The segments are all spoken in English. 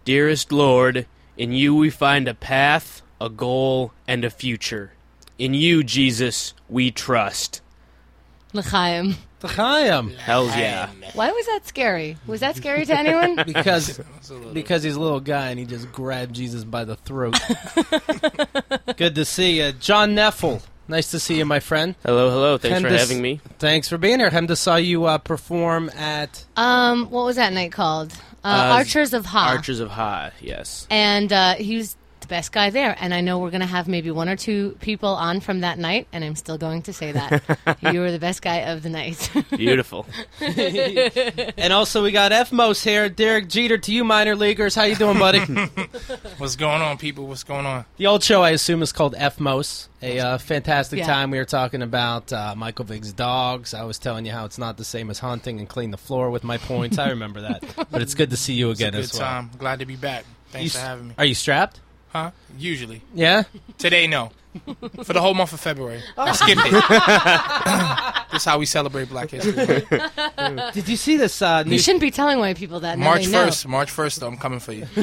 Dearest Lord, in you we find a path, a goal, and a future. In you, Jesus, we trust. L'chaim. L'chaim. Hells yeah. Why was that scary? Was that scary to anyone? Because he's a little guy and he just grabbed Jesus by the throat. Good to see you. John Neffel. Nice to see you, my friend. Hello. Thanks for having me. Thanks for being here. Hemda saw you perform at... What was that night called? Archers of Ha. Archers of Ha, yes. And he was the best guy there. And I know we're going to have maybe one or two people on from that night, and I'm still going to say that. You were the best guy of the night. Beautiful. And also we got F-Mos here. Derek Jeter to you, minor leaguers. How you doing, buddy? What's going on, people? What's going on? The old show, I assume, is called F-Mos. A fantastic time. We were talking about Michael Vick's dogs. I was telling you how it's not the same as hunting and clean the floor with my points. I remember that. But it's good to see you again as well. It's a good time. Glad to be back. Thanks for having me. Are you strapped? Huh? Usually. Yeah? Today, no. For the whole month of February. I skipped it. This is how we celebrate Black History. Did you see this? You shouldn't be telling white people that. March 1st. March 1st, though. I'm coming for you.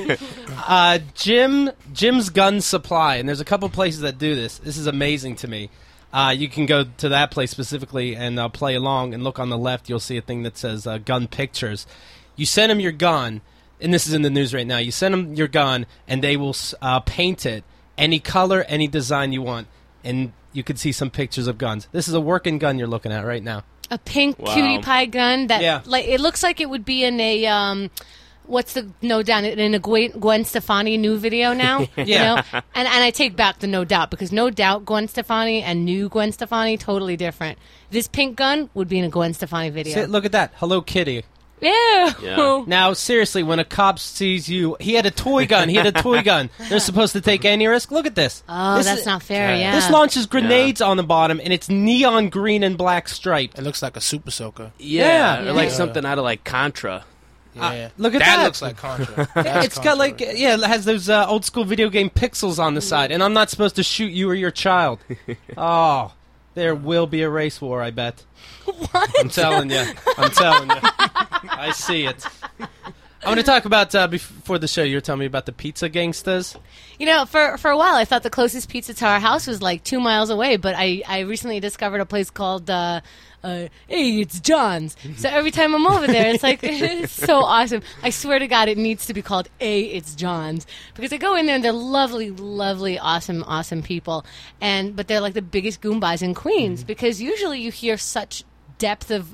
Jim's Gun Supply, and there's a couple places that do this. This is amazing to me. You can go to that place specifically and play along and look on the left. You'll see a thing that says gun pictures. You send them your gun, and this is in the news right now. You send them your gun, and they will paint it any color, any design you want, and you can see some pictures of guns. This is a working gun you're looking at right now. A pink cutie pie gun that like it looks like it would be in a what's the No Doubt in a Gwen Stefani new video now. Yeah. You know? And I take back the No Doubt, because No Doubt Gwen Stefani and new Gwen Stefani totally different. This pink gun would be in a Gwen Stefani video. See, look at that. Hello Kitty. Yeah. Now, seriously, when a cop sees you, he had a toy gun. They're supposed to take any risk. Look at this. Oh, that's not fair, yeah. This launches grenades on the bottom, and it's neon green and black striped. It looks like a super soaker. Yeah. Or like something out of like Contra. Yeah. Look at that. That looks like Contra. It's got like, it has those old school video game pixels on the side, and I'm not supposed to shoot you or your child. Oh, there will be a race war, I bet. What? I'm telling you. I see it. I want to talk about, before the show, you were telling me about the pizza gangsters. You know, for a while, I thought the closest pizza to our house was like 2 miles away, but I recently discovered a place called, hey, it's John's. So every time I'm over there, it's like, it's so awesome. I swear to God, it needs to be called It's John's. Because I go in there, and they're lovely, lovely, awesome people. But they're like the biggest goombas in Queens, because usually you hear such depth of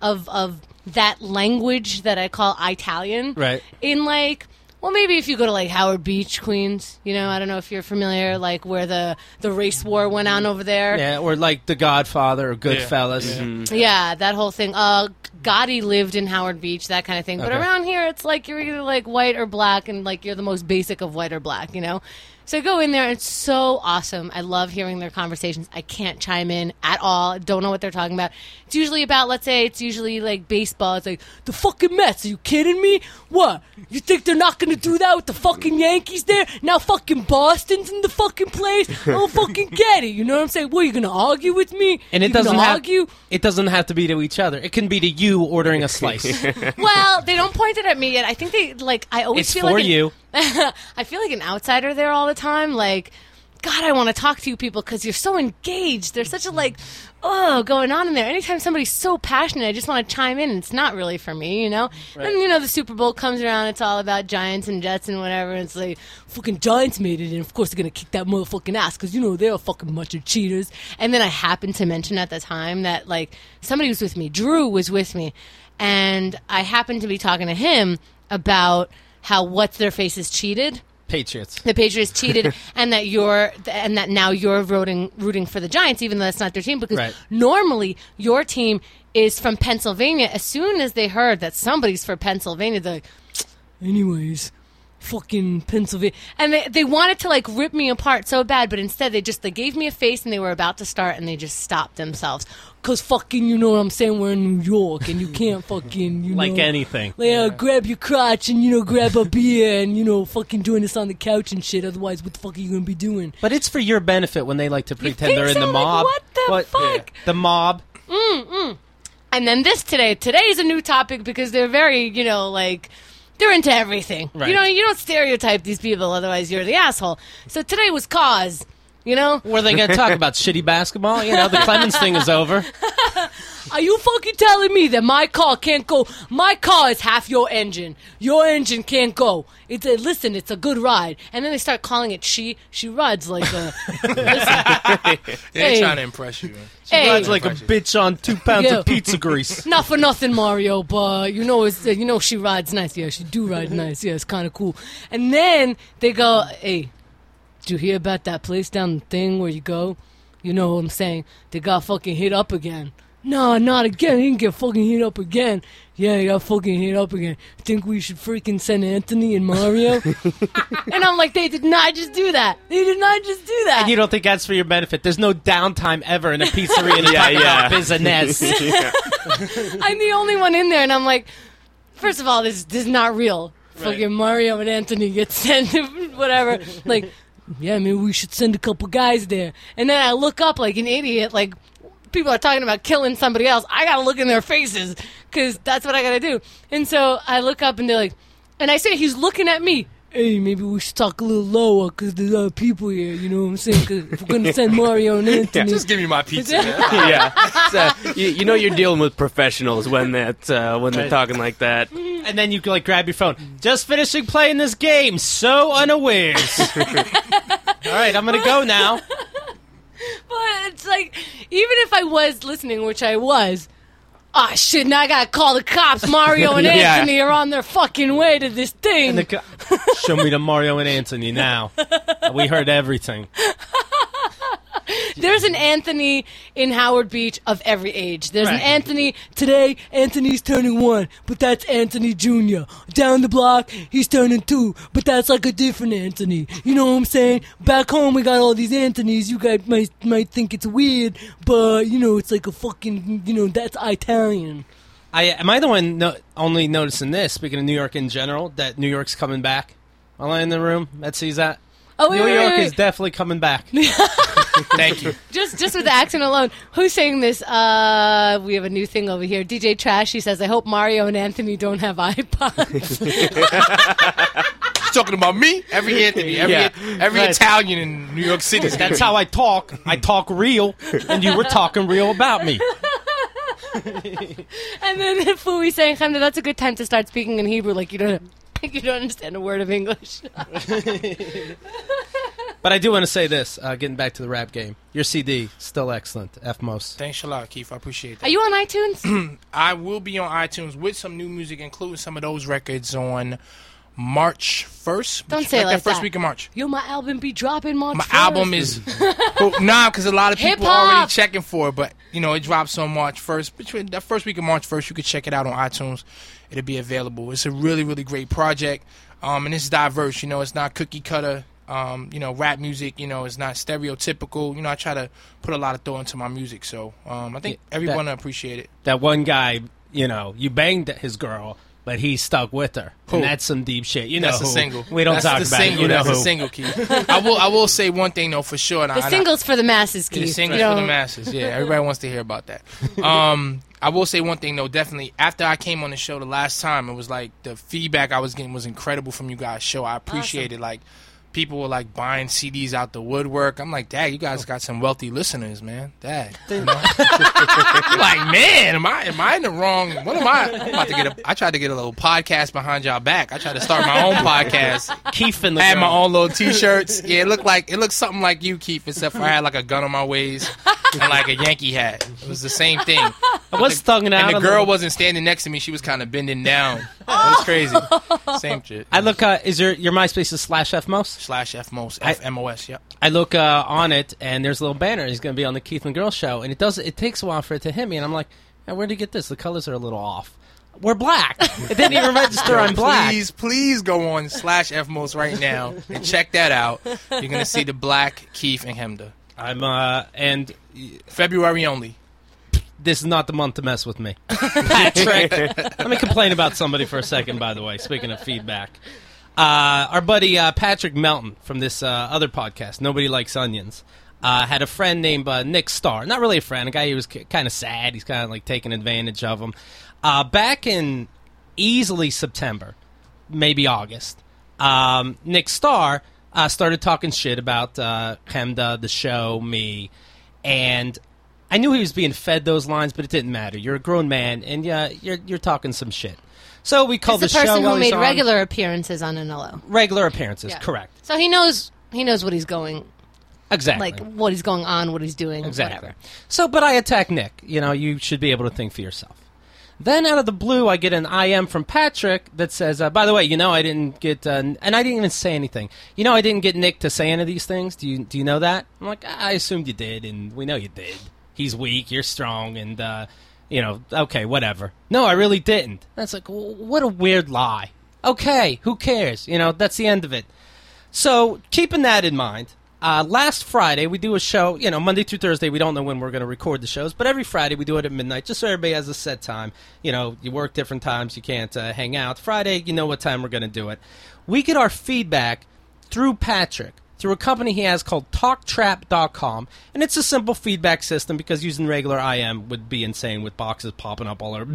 that language that I call Italian. Right. In like, well, maybe if you go to like Howard Beach, Queens, you know, I don't know if you're familiar, like where the race war went on over there. Yeah, or like The Godfather or Goodfellas. Yeah. Mm-hmm. Yeah, that whole thing. Gotti lived in Howard Beach, that kind of thing. But Okay. around here, it's like you're either like white or black, and like you're the most basic of white or black, you know? So I go in there, and it's so awesome. I love hearing their conversations. I can't chime in at all. Don't know what they're talking about. It's usually about, let's say, it's usually like baseball. It's like, the fucking Mets, are you kidding me? What? You think they're not going to do that with the fucking Yankees there? Now fucking Boston's in the fucking place? I don't fucking get it. You know what I'm saying? What, are you going to argue with me? And it You gonna doesn't have argue? It doesn't have to be to each other. It can be to you ordering a slice. Well, they don't point it at me yet. I think they, like, I always It's feel for like you. I feel like an outsider there all the time. Like, God, I want to talk to you people because you're so engaged. There's such a, like, going on in there. Anytime somebody's so passionate, I just want to chime in, and it's not really for me, you know? Right. And, you know, the Super Bowl comes around, it's all about Giants and Jets and whatever, and it's like, fucking Giants made it, and of course they're going to kick that motherfucking ass because, you know, they're a fucking bunch of cheaters. And then I happened to mention at the time that, like, somebody was with me. Drew was with me. And I happened to be talking to him about how What's Their Faces cheated. Patriots. The Patriots cheated, and that now you're rooting for the Giants, even though that's not their team. Because normally your team is from Pennsylvania. As soon as they heard that somebody's from Pennsylvania, they're like, anyways, fucking Pennsylvania. And they wanted to, like, rip me apart so bad, but instead they gave me a face, and they were about to start, and they just stopped themselves. Because fucking, you know what I'm saying, we're in New York, and you can't fucking, you know. Like anything. Grab your crotch and, you know, grab a beer and, you know, fucking join us on the couch and shit. Otherwise, what the fuck are you going to be doing? But it's for your benefit when they like to pretend they're in the mob. Like, what the fuck? The mob. And then today is a new topic because they're very, you know, like, they're into everything. Right. You don't stereotype these people, otherwise you're the asshole. So today was cause, you know? Were they going to talk about shitty basketball? You know, the Clemens thing is over. Are you fucking telling me that my car can't go? My car is half your engine. Your engine can't go. Listen, it's a good ride. And then they start calling it she. She rides like a... They're Hey. trying to impress you. Man. Hey. Rides like a bitch on 2 pounds Yeah. of pizza grease. Not for nothing, Mario, but she rides nice. Yeah, she do ride nice. Yeah, it's kind of cool. And then they go, hey, did you hear about that place down the thing where you go? You know what I'm saying? They got fucking hit up again. No, not again. He didn't get fucking hit up again. Yeah, he got fucking hit up again. Think we should freaking send Anthony and Mario? And I'm like, they did not just do that. They did not just do that. And you don't think that's for your benefit? There's no downtime ever in a pizzeria to talk about business. I'm the only one in there, and I'm like, first of all, this is not real. Fucking Mario and Anthony get sent, whatever. Like, yeah, maybe we should send a couple guys there. And then I look up like an idiot, like, people are talking about killing somebody else. I gotta look in their faces, because that's what I gotta do. And so I look up, and they're like, and I say, he's looking at me. Hey, maybe we should talk a little lower, because there's other people here, you know what I'm saying? Because if we're gonna send Mario and Anthony... Just give me my pizza, man. Yeah. So, you know you're dealing with professionals when they're talking like that. And then you can, like, grab your phone. Just finishing playing this game. So unawares. All right, I'm going to go now. But it's like, even if I was listening, which I was, oh shit, now I gotta call the cops. Mario and Yeah. Anthony are on their fucking way to this thing. And show me the Mario and Anthony now. We heard everything. There's an Anthony in Howard Beach of every age. There's an Right. Anthony today. Anthony's turning 1, but that's Anthony Jr. Down the block, he's turning 2, but that's like a different Anthony. You know what I'm saying? Back home, we got all these Anthonys. You guys might think it's weird, but it's like a fucking that's Italian. Am I the one only noticing this, speaking of New York in general, that New York's coming back? Am I in the room that sees that? Oh, wait, New wait, York wait, wait. is definitely coming back. Thank you. Just with the accent alone. Who's saying this? We have a new thing over here. DJ Trash, he says, I hope Mario and Anthony don't have iPods. He's talking about me? Every Anthony, every Right. Italian in New York City. That's how I talk. I talk real, and you were talking real about me. And then Fui saying, Hamda, that's a good time to start speaking in Hebrew like you don't understand a word of English. But I do want to say this, getting back to the rap game. Your CD, still excellent. F-most. Thanks a lot, Keith. I appreciate that. Are you on iTunes? I will be on iTunes with some new music, including some of those records on March 1st. Don't say it like that. First that. week of March. Yo, my album be dropping March My 1st. album is... because a lot of people Hip-hop. are already checking for it, but, it drops on March 1st. Between that first week of March 1st, you could check it out on iTunes. It'll be available. It's a really, really great project, and it's diverse. It's not cookie cutter. Rap music, it's not stereotypical. I try to put a lot of thought into my music, so I think everyone will appreciate it. That one guy, you banged his girl, but he stuck with her. Who? And that's some deep shit. That's who. a single. We don't That's talk the about single. it. That's who. a single, Keith. I will say one thing though for sure. The single's for the masses, Keith. The singles for the masses. Yeah, everybody wants to hear about that. I will say one thing though. Definitely, after I came on the show the last time, it was like the feedback I was getting was incredible from you guys' show. I appreciate it. Like, people were like buying CDs out the woodwork. I'm like, Dad, you guys got some wealthy listeners, man. Dad, I'm like, man, am I in the wrong? What am I? I'm about to get I tried to get a little podcast behind y'all back. I tried to start my own podcast. Keith and the I had girl. my own little T-shirts. Yeah, it looked something like you, Keith, except for I had like a gun on my waist and like a Yankee hat. It was the same thing. I was thugging out. And the a girl little. wasn't standing next to me. She was kind of bending down. It was crazy. Same shit. I look. Is your MySpace is /FMOS? /FMOS. FMOS, yep. I look on it, and there's a little banner. He's going to be on the Keith and Girl show, and it takes a while for it to hit me, and I'm like, where did you get this? The colors are a little off. We're black. It didn't even register on black. Please go on /FMOS right now and check that out. You're gonna see the black Keith and Hemda. And February only. this is not the month to mess with me. Patrick, let me complain about somebody for a second, by the way, speaking of feedback. Our buddy Patrick Melton from this other podcast, Nobody Likes Onions, had a friend named Nick Starr. Not really a friend, a guy who was kind of sad. He's kind of like taking advantage of him. Back in easily September, maybe August, Nick Starr started talking shit about Chemda, the show, me, and I knew he was being fed those lines, but it didn't matter. You're a grown man, and you're talking some shit. So we called the show. The person who while he's made on. regular appearances on NLO. Regular appearances, Yeah. correct. So he knows what he's going, Exactly. like what he's going on, what he's doing, Exactly. whatever. So, but I attack Nick. You should be able to think for yourself. Then out of the blue, I get an IM from Patrick that says, by the way, I didn't get, and I didn't even say anything. I didn't get Nick to say any of these things. Do you know that? I'm like, I assumed you did, and we know you did. He's weak, you're strong, and, okay, whatever. No, I really didn't. That's like, what a weird lie. Okay, who cares? That's the end of it. So, keeping that in mind, last Friday, we do a show, Monday through Thursday. We don't know when we're going to record the shows, but every Friday we do it at midnight, just so everybody has a set time. You work different times, you can't hang out. Friday, you know what time we're going to do it. We get our feedback through Patrick, through a company he has called TalkTrap.com, and it's a simple feedback system because using regular IM would be insane with boxes popping up all over,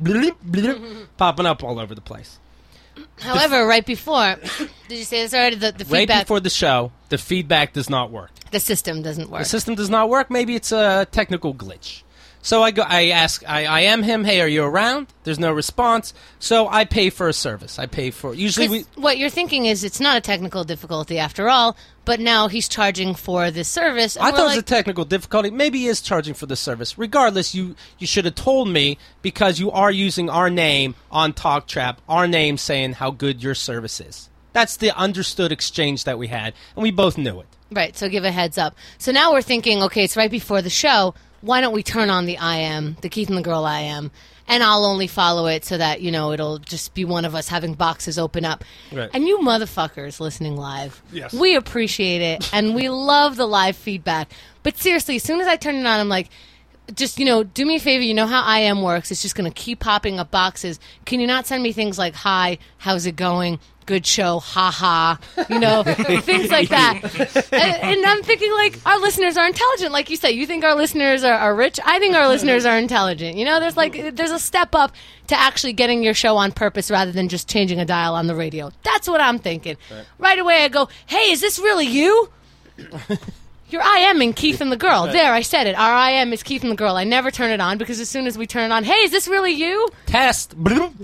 popping up all over the place. However, right before, did you say this already? The feedback, Right before the show, the feedback does not work. the system doesn't work. The system does not work. Maybe it's a technical glitch. So I am him. Hey, are you around? There's no response. So I pay for a service. I pay for What you're thinking is it's not a technical difficulty after all, but now he's charging for this service. And I we're thought it was like, a technical difficulty. Maybe he is charging for the service. Regardless, you should have told me because you are using our name on TalkTrap, our name saying how good your service is. That's the understood exchange that we had, and we both knew it. Right, so give a heads up. So now we're thinking, okay, it's right before the show. Why don't we turn on the IM, the Keith and the Girl IM, and I'll only follow it so that, it'll just be one of us having boxes open up. Right. And you motherfuckers listening live, Yes. we appreciate it, and we love the live feedback. But seriously, as soon as I turn it on, I'm like, just, do me a favor. You know how IM works. It's just going to keep popping up boxes. Can you not send me things like, hi, how's it going? Good show, ha-ha, things like that. And I'm thinking, like, our listeners are intelligent. Like you said, you think our listeners are rich? I think our listeners are intelligent. There's a step up to actually getting your show on purpose rather than just changing a dial on the radio. That's what I'm thinking. Right away I go, hey, is this really you? You're IMing Keith and the Girl. There, I said it. Our IM is Keith and the Girl. I never turn it on because as soon as we turn it on, hey, is this really you? Test.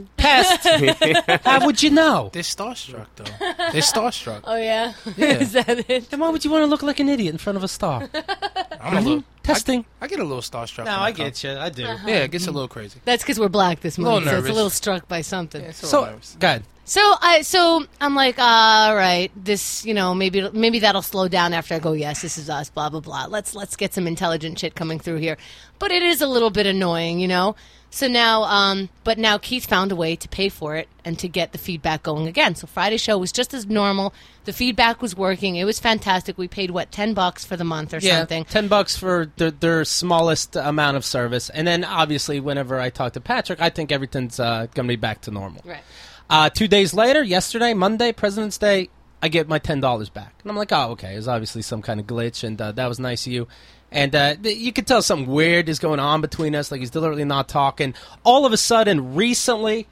Test. How would you know? They're starstruck, though. They're starstruck. Oh, yeah? Yeah. Is that it? Then why would you want to look like an idiot in front of a star? I'm a little Testing. I get a little starstruck. No, when I it comes. get you. I do. Yeah, it gets a little crazy. That's because we're black this little month, so it's a nervous. little struck by something. Yeah, it's a little So, nervous. go ahead. So I'm like, all right, this, maybe that'll slow down after I go, yes, this is us, blah, blah, blah. Let's get some intelligent shit coming through here. But it is a little bit annoying, So now, but now Keith found a way to pay for it and to get the feedback going again. So Friday's show was just as normal. The feedback was working. It was fantastic. We paid, $10 for the month or something? $10 for their smallest amount of service. And then, obviously, whenever I talk to Patrick, I think everything's going to be back to normal. Right. 2 days later, yesterday, Monday, President's Day, I get my $10 back. And I'm like, oh, okay. It was obviously some kind of glitch, and that was nice of you. And you could tell something weird is going on between us, like he's deliberately not talking. All of a sudden, recently,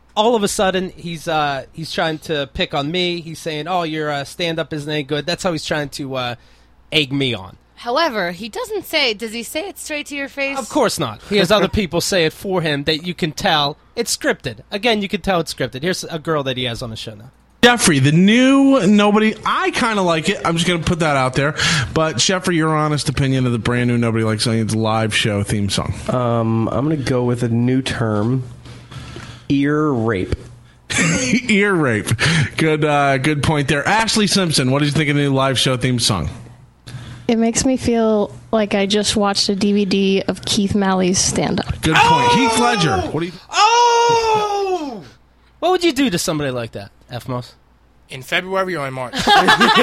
he's trying to pick on me. He's saying, oh, your stand-up isn't any good. That's how he's trying to egg me on. However, he doesn't say, does he say it straight to your face? Of course not. He has other people say it for him that you can tell it's scripted. Again, you can tell it's scripted. Here's a girl that he has on the show now. Jeffrey, the new Nobody, I kind of like it. I'm just going to put that out there. But, Jeffrey, your honest opinion of the brand new Nobody Likes Onions live show theme song. I'm going to go with a new term, ear rape. Ear rape. Good point there. Ashley Simpson, what did you think of the new live show theme song? It makes me feel like I just watched a DVD of Keith Malley's stand-up. Good point. Heath Ledger, what do you... Oh! What would you do to somebody like that, F-Mos? In February or in March? I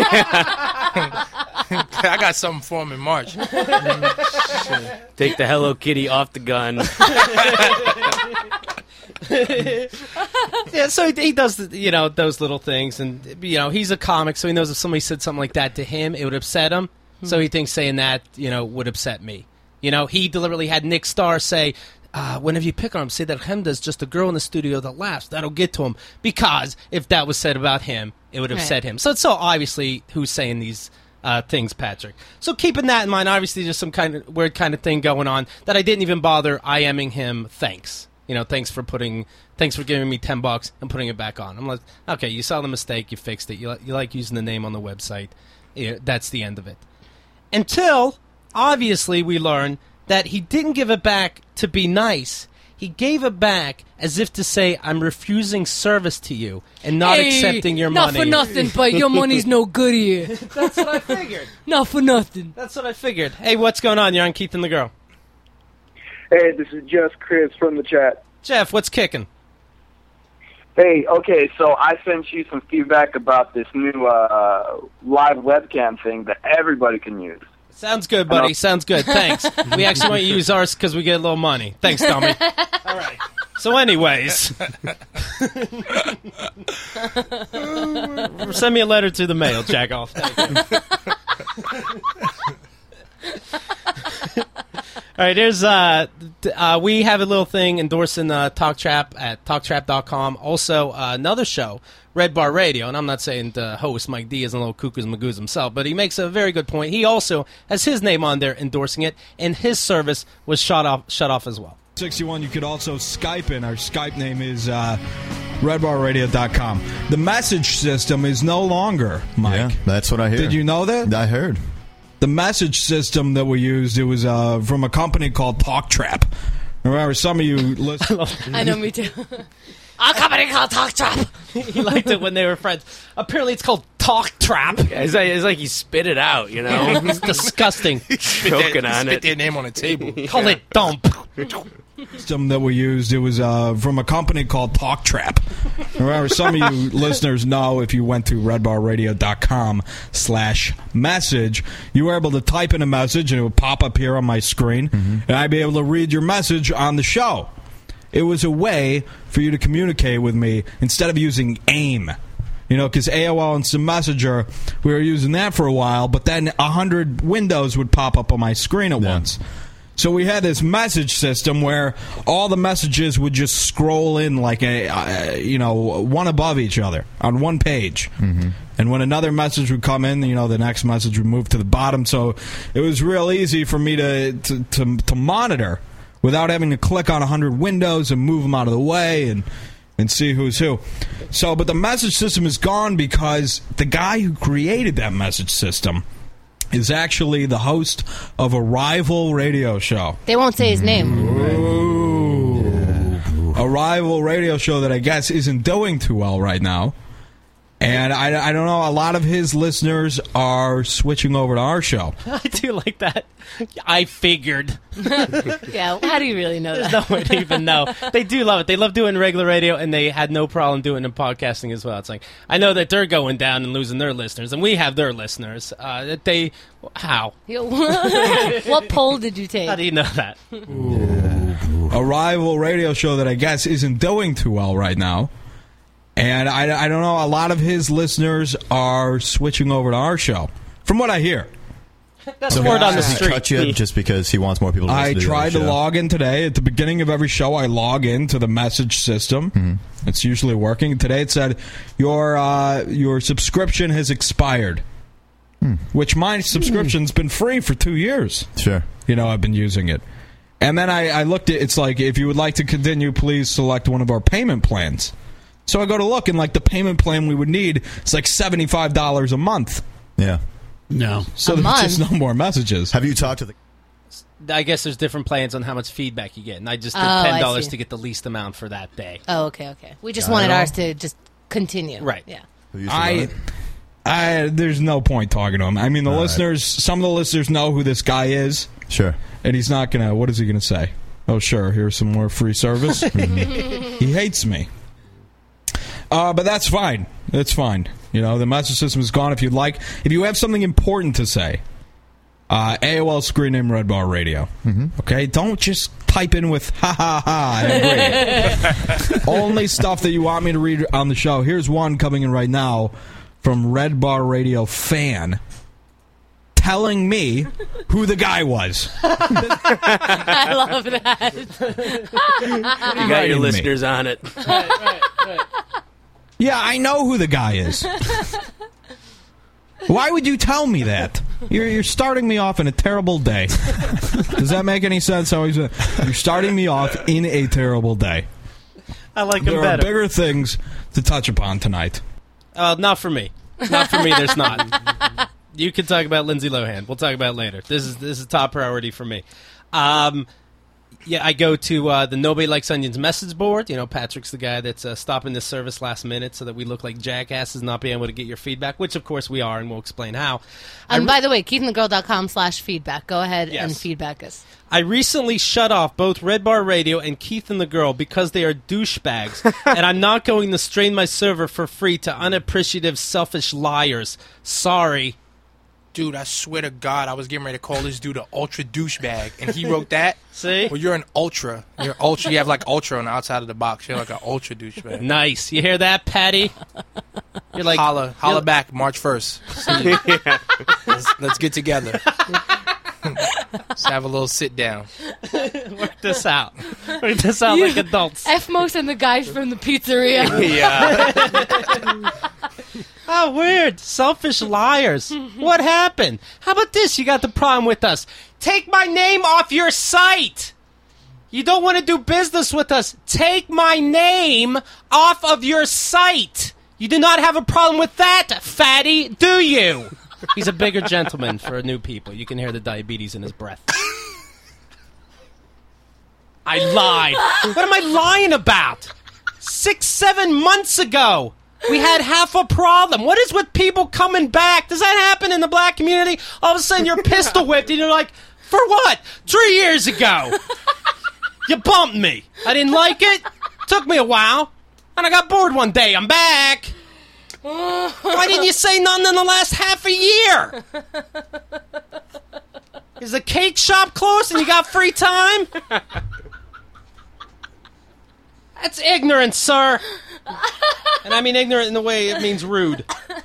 got something for him in March. Take the Hello Kitty off the gun. Yeah, so he does, those little things, and he's a comic, so he knows if somebody said something like that to him, it would upset him. So he thinks saying that, would upset me. He deliberately had Nick Starr say, whenever you pick on him, say that Hemda's just a girl in the studio that laughs. That'll get to him. Because if that was said about him, it would have said him. So it's so obviously who's saying these things, Patrick. So keeping that in mind, obviously there's some kind of weird kind of thing going on that I didn't even bother IMing him. Thanks. Thanks for giving me $10 and putting it back on. I'm like, okay, you saw the mistake, you fixed it. You like using the name on the website. That's the end of it. Until, obviously, we learn that he didn't give it back to be nice. He gave it back as if to say, I'm refusing service to you and not accepting your money. Not for nothing, but your money's no good here. That's what I figured. Not for nothing. That's what I figured. Hey, what's going on? You're on Keith and the Girl. Hey, this is just Chris from the chat. Jeff, what's kicking? Hey, okay, so I sent you some feedback about this new live webcam thing that everybody can use. Sounds good, buddy. Sounds good. Thanks. We actually want you to use ours because we get a little money. Thanks, Tommy. All right. So anyways, send me a letter to the mail, jack off. All right, there's we have a little thing endorsing TalkTrap at TalkTrap.com. Also, another show, Red Bar Radio, and I'm not saying the host, Mike D, is a little cuckoos and magoos himself, but he makes a very good point. He also has his name on there endorsing it, and his service was shut off as well. 61, you could also Skype in. Our Skype name is redbarradio.com. The message system is no longer, Mike. Yeah, that's what I hear. Did you know that? I heard. The message system that we used, it was from a company called TalkTrap. Remember, some of you listen. I know, me too. A company called TalkTrap. He liked it when they were friends. Apparently, it's called TalkTrap. It's like he spit it out, It's disgusting. Choking on it. Spit their name on the table. Call it dump. System that we used, it was from a company called TalkTrap. Remember, some of you listeners know if you went to redbarradio.com/message, you were able to type in a message and it would pop up here on my screen, and I'd be able to read your message on the show. It was a way for you to communicate with me instead of using AIM. Because AOL Instant Messenger, we were using that for a while, but then 100 windows would pop up on my screen at once. So we had this message system where all the messages would just scroll in like one above each other on one page. Mm-hmm. And when another message would come in, the next message would move to the bottom. So it was real easy for me to monitor without having to click on 100 windows and move them out of the way and see who's who. So, but the message system is gone because the guy who created that message system is actually the host of a rival radio show. They won't say his name. Ooh. A rival radio show that I guess isn't doing too well right now. And I don't know, a lot of his listeners are switching over to our show. I do like that. I figured. Yeah, how do you really know that? There's no way to even know. They do love it. They love doing regular radio, and they had no problem doing it in podcasting as well. It's like, I know that they're going down and losing their listeners, and we have their listeners. How? What poll did you take? How do you know that? A rival radio show that I guess isn't doing too well right now. And I don't know, a lot of his listeners are switching over to our show, from what I hear. That's word on the street. He cut you just because he wants more people to listen to the I tried to log in today. At the beginning of every show, I log into the message system. Mm-hmm. It's usually working. Today it said, your subscription has expired. Which my subscription's been free for 2 years. Sure. I've been using it. And then I looked at it's like, if you would like to continue, please select one of our payment plans. So I go to look, and the payment plan we would need is like $75 a month. Yeah. No. So there's just no more messages. Have you talked to the... I guess there's different plans on how much feedback you get, and I just did $10 to get the least amount for that day. Oh, okay. We just wanted ours to just continue. Right. Yeah. There's no point talking to him. I mean, the listeners, some of the listeners know who this guy is. Sure. And he's not going to, what is he going to say? Oh, sure, here's some more free service. He hates me. But that's fine. That's fine. The message system is gone. If you have something important to say, AOL screen name Red Bar Radio. Mm-hmm. Okay? Don't just type in with ha ha ha. I agree. Only stuff that you want me to read on the show. Here's one coming in right now from Red Bar Radio fan. telling me who the guy was. I love that. You got your listeners on it. Right. Yeah, I know who the guy is. Why would you tell me that? You're starting me off in a terrible day. Does that make any sense? You're starting me off in a terrible day. I like him better. There are bigger things to touch upon tonight. Not for me. Not for me, there's not. You can talk about Lindsay Lohan. We'll talk about it later. This is top priority for me. Yeah, I go to the Nobody Likes Onions message board. You know, Patrick's the guy that's stopping this service last minute so that we look like jackasses, not being able to get your feedback, which, of course, we are, and we'll explain how. And by the way, KeithAndTheGirl.com/feedback. Go ahead and feedback us. I recently shut off both Red Bar Radio and Keith and the Girl because they are douchebags, and I'm not going to strain my server for free to unappreciative, selfish liars. Sorry. Dude, I swear to God, I was getting ready to call this dude an ultra douchebag, and he wrote that. See? Well, you're an ultra. You're ultra. You have like ultra on the outside of the box. You're like an ultra douchebag. Nice. You hear that, Patty? You're like holla back March 1st. Let's get together. Let's have a little sit down. Work this out. Work this out like adults. F-Mos and the guys from the pizzeria. Yeah. Oh, weird. Selfish liars. What happened? How about this? You got the problem with us. Take my name off your site. You don't want to do business with us. Take my name off of your site. You do not have a problem with that, fatty, do you? He's a bigger gentleman for new people. You can hear the diabetes in his breath. I lied. What am I lying about? 6-7 months ago, we had half a problem. What is with people coming back? Does that happen in the black community? All of a sudden you're pistol whipped and you're like, for what? 3 years ago. You bumped me. I didn't like it. Took me a while. And I got bored one day. I'm back. Why didn't you say nothing in the last half a year? Is the cake shop closed and you got free time? That's ignorant, sir. And I mean ignorant in the way it means rude.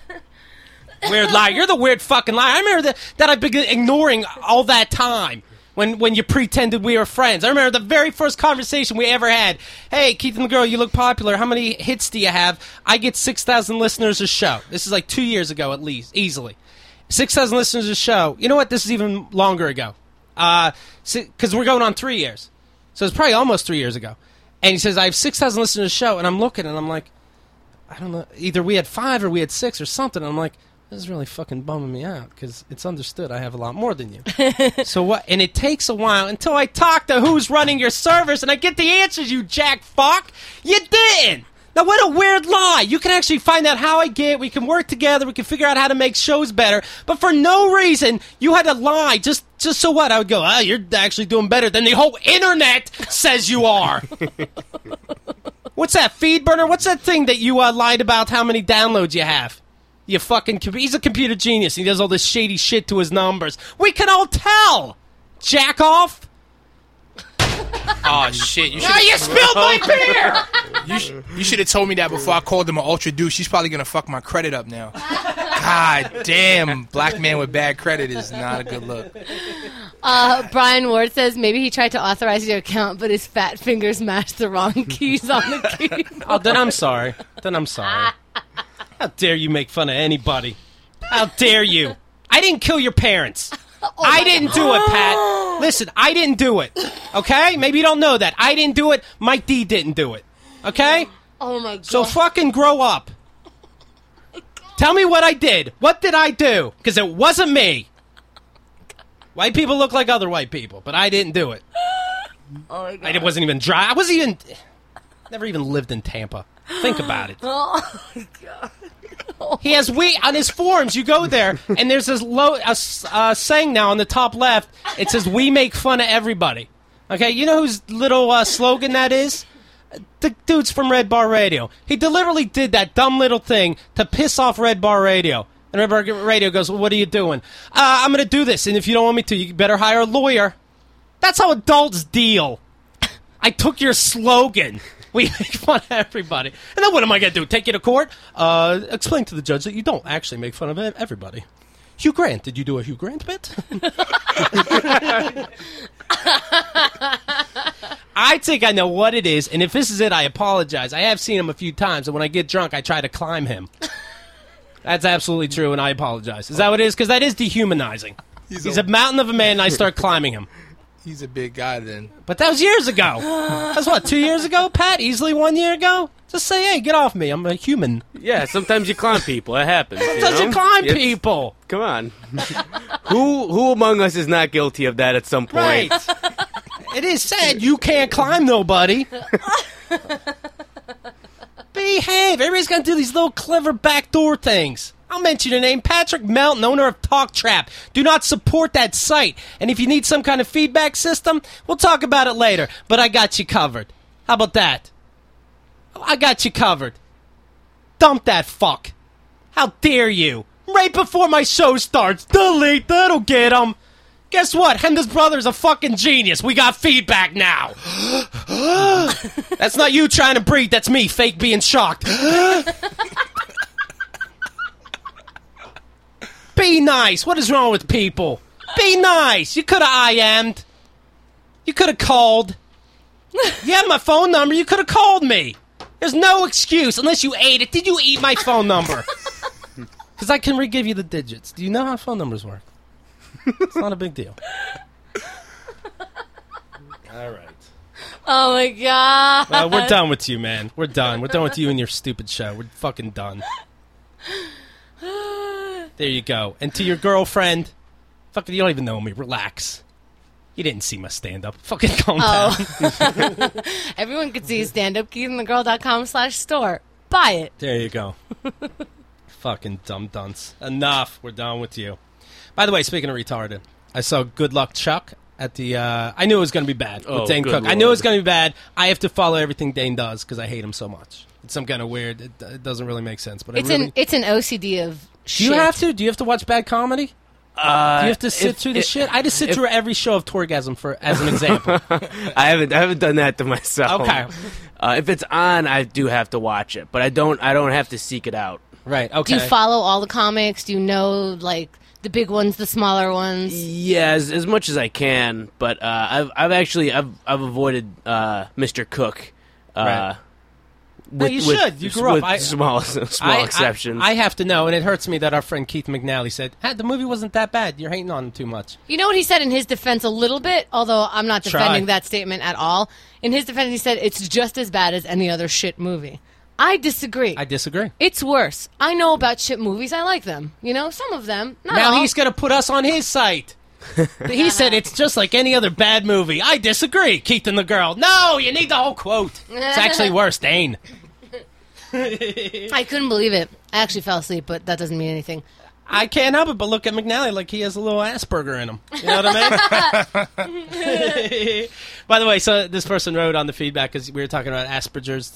Weird liar. You're the weird fucking liar. I remember that I've been ignoring all that time when you pretended we were friends. I remember the very first conversation we ever had. Hey, Keith and the Girl, you look popular. How many hits do you have? I get 6,000 listeners a show. This is like 2 years ago at least, easily. 6,000 listeners a show. You know what? This is even longer ago. Because we're going on 3 years. So it's probably almost 3 years ago. And he says, I have 6,000 listeners a show. And I'm looking and I'm like, I don't know. Either we had 5 or we had 6 or something. And I'm like, this is really fucking bumming me out because it's understood I have a lot more than you. So what? And it takes a while until I talk to who's running your servers and I get the answers, you jack fuck. You didn't. Now, what a weird lie. You can actually find out how I get. We can work together. We can figure out how to make shows better. But for no reason, you had to lie. Just so what? I would go, you're actually doing better than the whole internet says you are. What's that, feed burner? What's that thing that you lied about how many downloads you have? You fucking... He's a computer genius. He does all this shady shit to his numbers. We can all tell. Jack off. Oh, shit. You spilled my beer! You should have told me that before I called him an ultra douche. He's probably going to fuck my credit up now. God damn. Black man with bad credit is not a good look. Brian Ward says maybe he tried to authorize your account, but his fat fingers mashed the wrong keys on the keyboard. Oh, then I'm sorry. How dare you make fun of anybody? How dare you? I didn't kill your parents. I didn't do it, Pat. Listen, I didn't do it. Okay? Maybe you don't know that. I didn't do it. Mike D didn't do it. Okay? Oh, my God. So fucking grow up. Tell me what I did. What did I do? Because it wasn't me. White people look like other white people, but I didn't do it. Oh, my God. I wasn't even dry. I wasn't even... Never even lived in Tampa. Think about it. Oh, my God. He has on his forums. You go there, and there's this saying now on the top left. It says, "We make fun of everybody." Okay, you know whose little slogan that is? The dude's from Red Bar Radio. He deliberately did that dumb little thing to piss off Red Bar Radio. And Red Bar Radio goes, well, "What are you doing?" I'm going to do this, and if you don't want me to, you better hire a lawyer. That's how adults deal. I took your slogan. We make fun of everybody. And then what am I going to do? Take you to court? Explain to the judge that you don't actually make fun of everybody. Hugh Grant. Did you do a Hugh Grant bit? I think I know what it is, and if this is it, I apologize. I have seen him a few times, and when I get drunk, I try to climb him. That's absolutely true, and I apologize. Is that what it is? Because that is dehumanizing. He's a mountain of a man, and I start climbing him. He's a big guy then. But that was years ago. That's what, 2 years ago, Pat? Easily 1 year ago? Just say, hey, get off me. I'm a human. Yeah, sometimes you climb people. It happens. Sometimes you climb people. Come on. Who among us is not guilty of that at some point? Right. It is sad you can't climb nobody. Behave. Everybody's going to do these little clever backdoor things. I'll mention your name, Patrick Melton, owner of Talk Trap. Do not support that site. And if you need some kind of feedback system, we'll talk about it later. But I got you covered. How about that? I got you covered. Dump that fuck. How dare you? Right before my show starts. Delete, that'll get him. Guess what? Hender's brother's a fucking genius. We got feedback now. That's not you trying to breathe. That's me, fake being shocked. Be nice. What is wrong with people? Be nice. You could have IM'd. You could have called. You have my phone number. You could have called me. There's no excuse unless you ate it. Did you eat my phone number? Because I can re-give you the digits. Do you know how phone numbers work? It's not a big deal. All right. Oh, my God. Well, we're done with you, man. We're done. We're done with you and your stupid show. We're fucking done. There you go. And to your girlfriend, fucking, you don't even know me. Relax. You didn't see my stand-up. Fucking calm down. Everyone can see his stand-up. KeithandTheGirl.com/store. Buy it. There you go. Fucking dumb dunce. Enough. We're done with you. By the way, speaking of retarded, I saw Good Luck Chuck at the... I knew it was going to be bad with Dane Cook. Lord. I knew it was going to be bad. I have to follow everything Dane does because I hate him so much. It's some kind of weird... It doesn't really make sense. But It's an OCD of shit. Do you have to? Do you have to watch bad comedy? Do you have to sit through the shit? I just sit through every show of Torgasm as an example. I haven't done that to myself. Okay. If it's on, I do have to watch it, but I don't have to seek it out. Right. Okay. Do you follow all the comics? Do you know like the big ones, the smaller ones? Yeah, as much as I can, but I've avoided Mr. Cook. Right. You should. You grew up. With small exceptions. I have to know, and it hurts me that our friend Keith McNally said, the movie wasn't that bad. You're hating on him too much. You know what he said in his defense a little bit, although I'm not defending that statement at all. In his defense, he said, it's just as bad as any other shit movie. I disagree. It's worse. I know about shit movies. I like them. You know, some of them. Not now all. He's going to put us on his site. He said it's just like any other bad movie. I disagree, Keith and the Girl. No, you need the whole quote. It's actually worse, Dane. I couldn't believe it. I actually fell asleep, but that doesn't mean anything. I can't help it but look at McNally like he has a little Asperger in him. You know what I mean? By the way, so this person wrote on the feedback because we were talking about Asperger's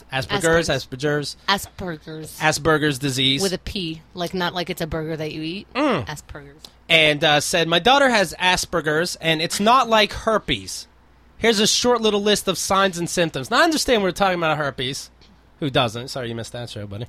disease. With a P, like not like it's a burger that you eat. Asperger's. And said, my daughter has Asperger's, and it's not like herpes. Here's a short little list of signs and symptoms. Now, I understand we're talking about herpes. Who doesn't? Sorry you missed that show, buddy.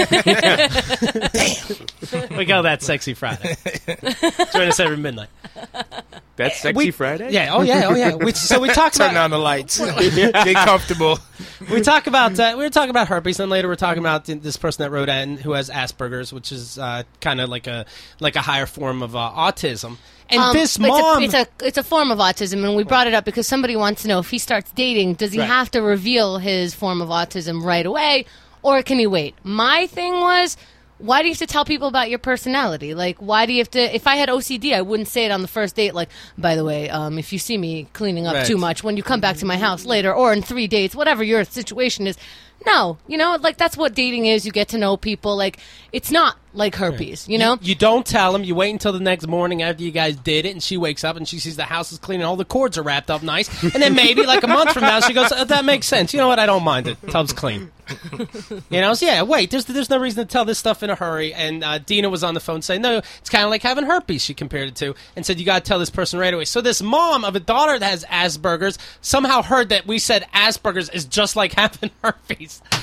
Damn. We go that Sexy Friday. Join us every midnight. That's Sexy Friday? Yeah, oh yeah. So we talk about... Turn on the lights. Get comfortable. We talk about... we were talking about herpes, and later we're talking about this person that wrote in who has Asperger's, which is kind of like a higher form of autism. And this mom... It's a form of autism, and we brought it up because somebody wants to know if he starts dating, does he have to reveal his form of autism right away, or can he wait? My thing was, why do you have to tell people about your personality? Like, why do you have to... If I had OCD, I wouldn't say it on the first date, like, by the way, if you see me cleaning up too much, when you come back to my house later, or in 3 dates, whatever your situation is... No, you know, like, that's what dating is. You get to know people. Like, it's not like herpes, you know? You don't tell them. You wait until the next morning after you guys did it, and she wakes up, and she sees the house is clean, and all the cords are wrapped up nice. And then maybe, like, a month from now, she goes, that makes sense. You know what? I don't mind it. Tub's clean. You know? So, yeah, wait. There's no reason to tell this stuff in a hurry. And Dina was on the phone saying, no, it's kind of like having herpes, she compared it to, and said, you got to tell this person right away. So this mom of a daughter that has Asperger's somehow heard that we said Asperger's is just like having herpes.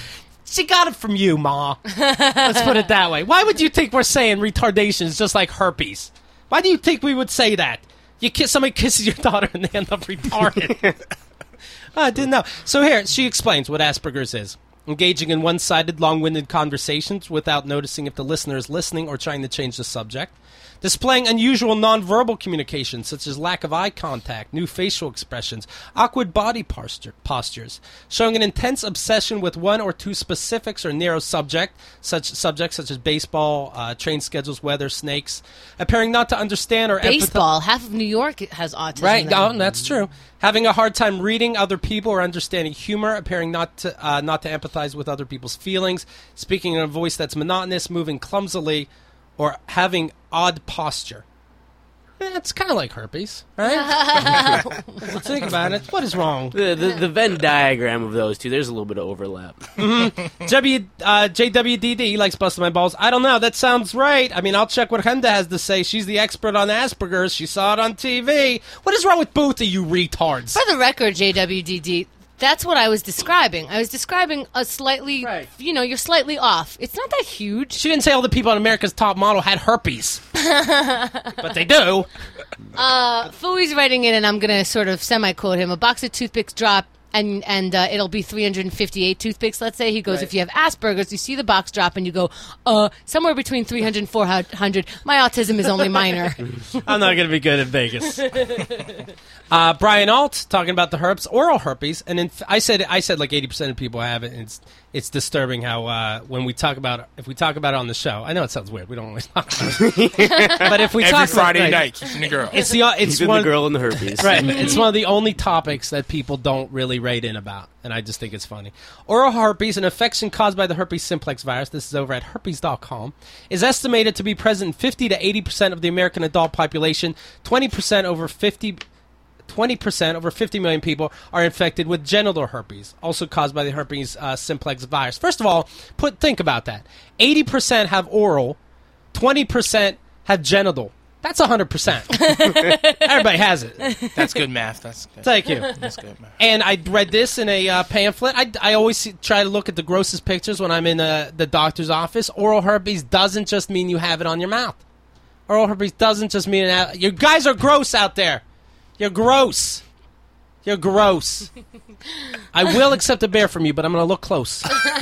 She got it from you, Ma. Let's put it that way. Why would you think we're saying retardation is just like herpes? Why do you think we would say that? Somebody kisses your daughter and they end up retarded. I didn't know. So here, she explains what Asperger's is. Engaging in one-sided, long-winded conversations without noticing if the listener is listening or trying to change the subject. Displaying unusual nonverbal communication, such as lack of eye contact, new facial expressions, awkward body postures. Showing an intense obsession with one or two specifics or narrow subjects such as baseball, train schedules, weather, snakes. Appearing not to understand or baseball. Half of New York has autism. Right, that's true. Having a hard time reading other people or understanding humor, appearing not to empathize with other people's feelings, speaking in a voice that's monotonous, moving clumsily, or having odd posture. It's kind of like herpes, right? Think about it. What is wrong? The Venn diagram of those two, there's a little bit of overlap. JWDD likes busting my balls. I don't know. That sounds right. I mean, I'll check what Henda has to say. She's the expert on Asperger's. She saw it on TV. What is wrong with both of you retards? For the record, JWDD, that's what I was describing. I was describing a slightly, you're slightly off. It's not that huge. She didn't say all the people on America's Top Model had herpes. But they do. Fooey's writing in, and I'm going to sort of semi-quote him. A box of toothpicks drop, and it'll be 358 toothpicks, let's say. He goes, if you have Asperger's, you see the box drop, and you go, somewhere between 300 and 400. My autism is only minor. I'm not going to be good at Vegas. Brian Alt talking about the herpes, oral herpes, and I said like 80% of people have it. And it's disturbing how when we talk about if we talk about it on the show. I know it sounds weird. We don't always talk about it, but if we every talk Friday about, night, kissing the girl. It's the girl and the herpes. Right. It's one of the only topics that people don't really write in about, and I just think it's funny. Oral herpes, an infection caused by the herpes simplex virus. This is over at herpes.com. Is estimated to be present in 50 to 80% of the American adult population. 20% over 50 million people are infected with genital herpes, also caused by the herpes simplex virus. First of all, think about that. 80% have oral, 20% have genital. That's 100%. Everybody has it. That's good math. That's good. Thank you. That's good math. And I read this in a pamphlet. I always try to look at the grossest pictures when I'm in the doctor's office. Oral herpes doesn't just mean you have it on your mouth. Oral herpes doesn't just mean you guys are gross out there. You're gross. You're gross. I will accept a bear from you, but I'm going to look close.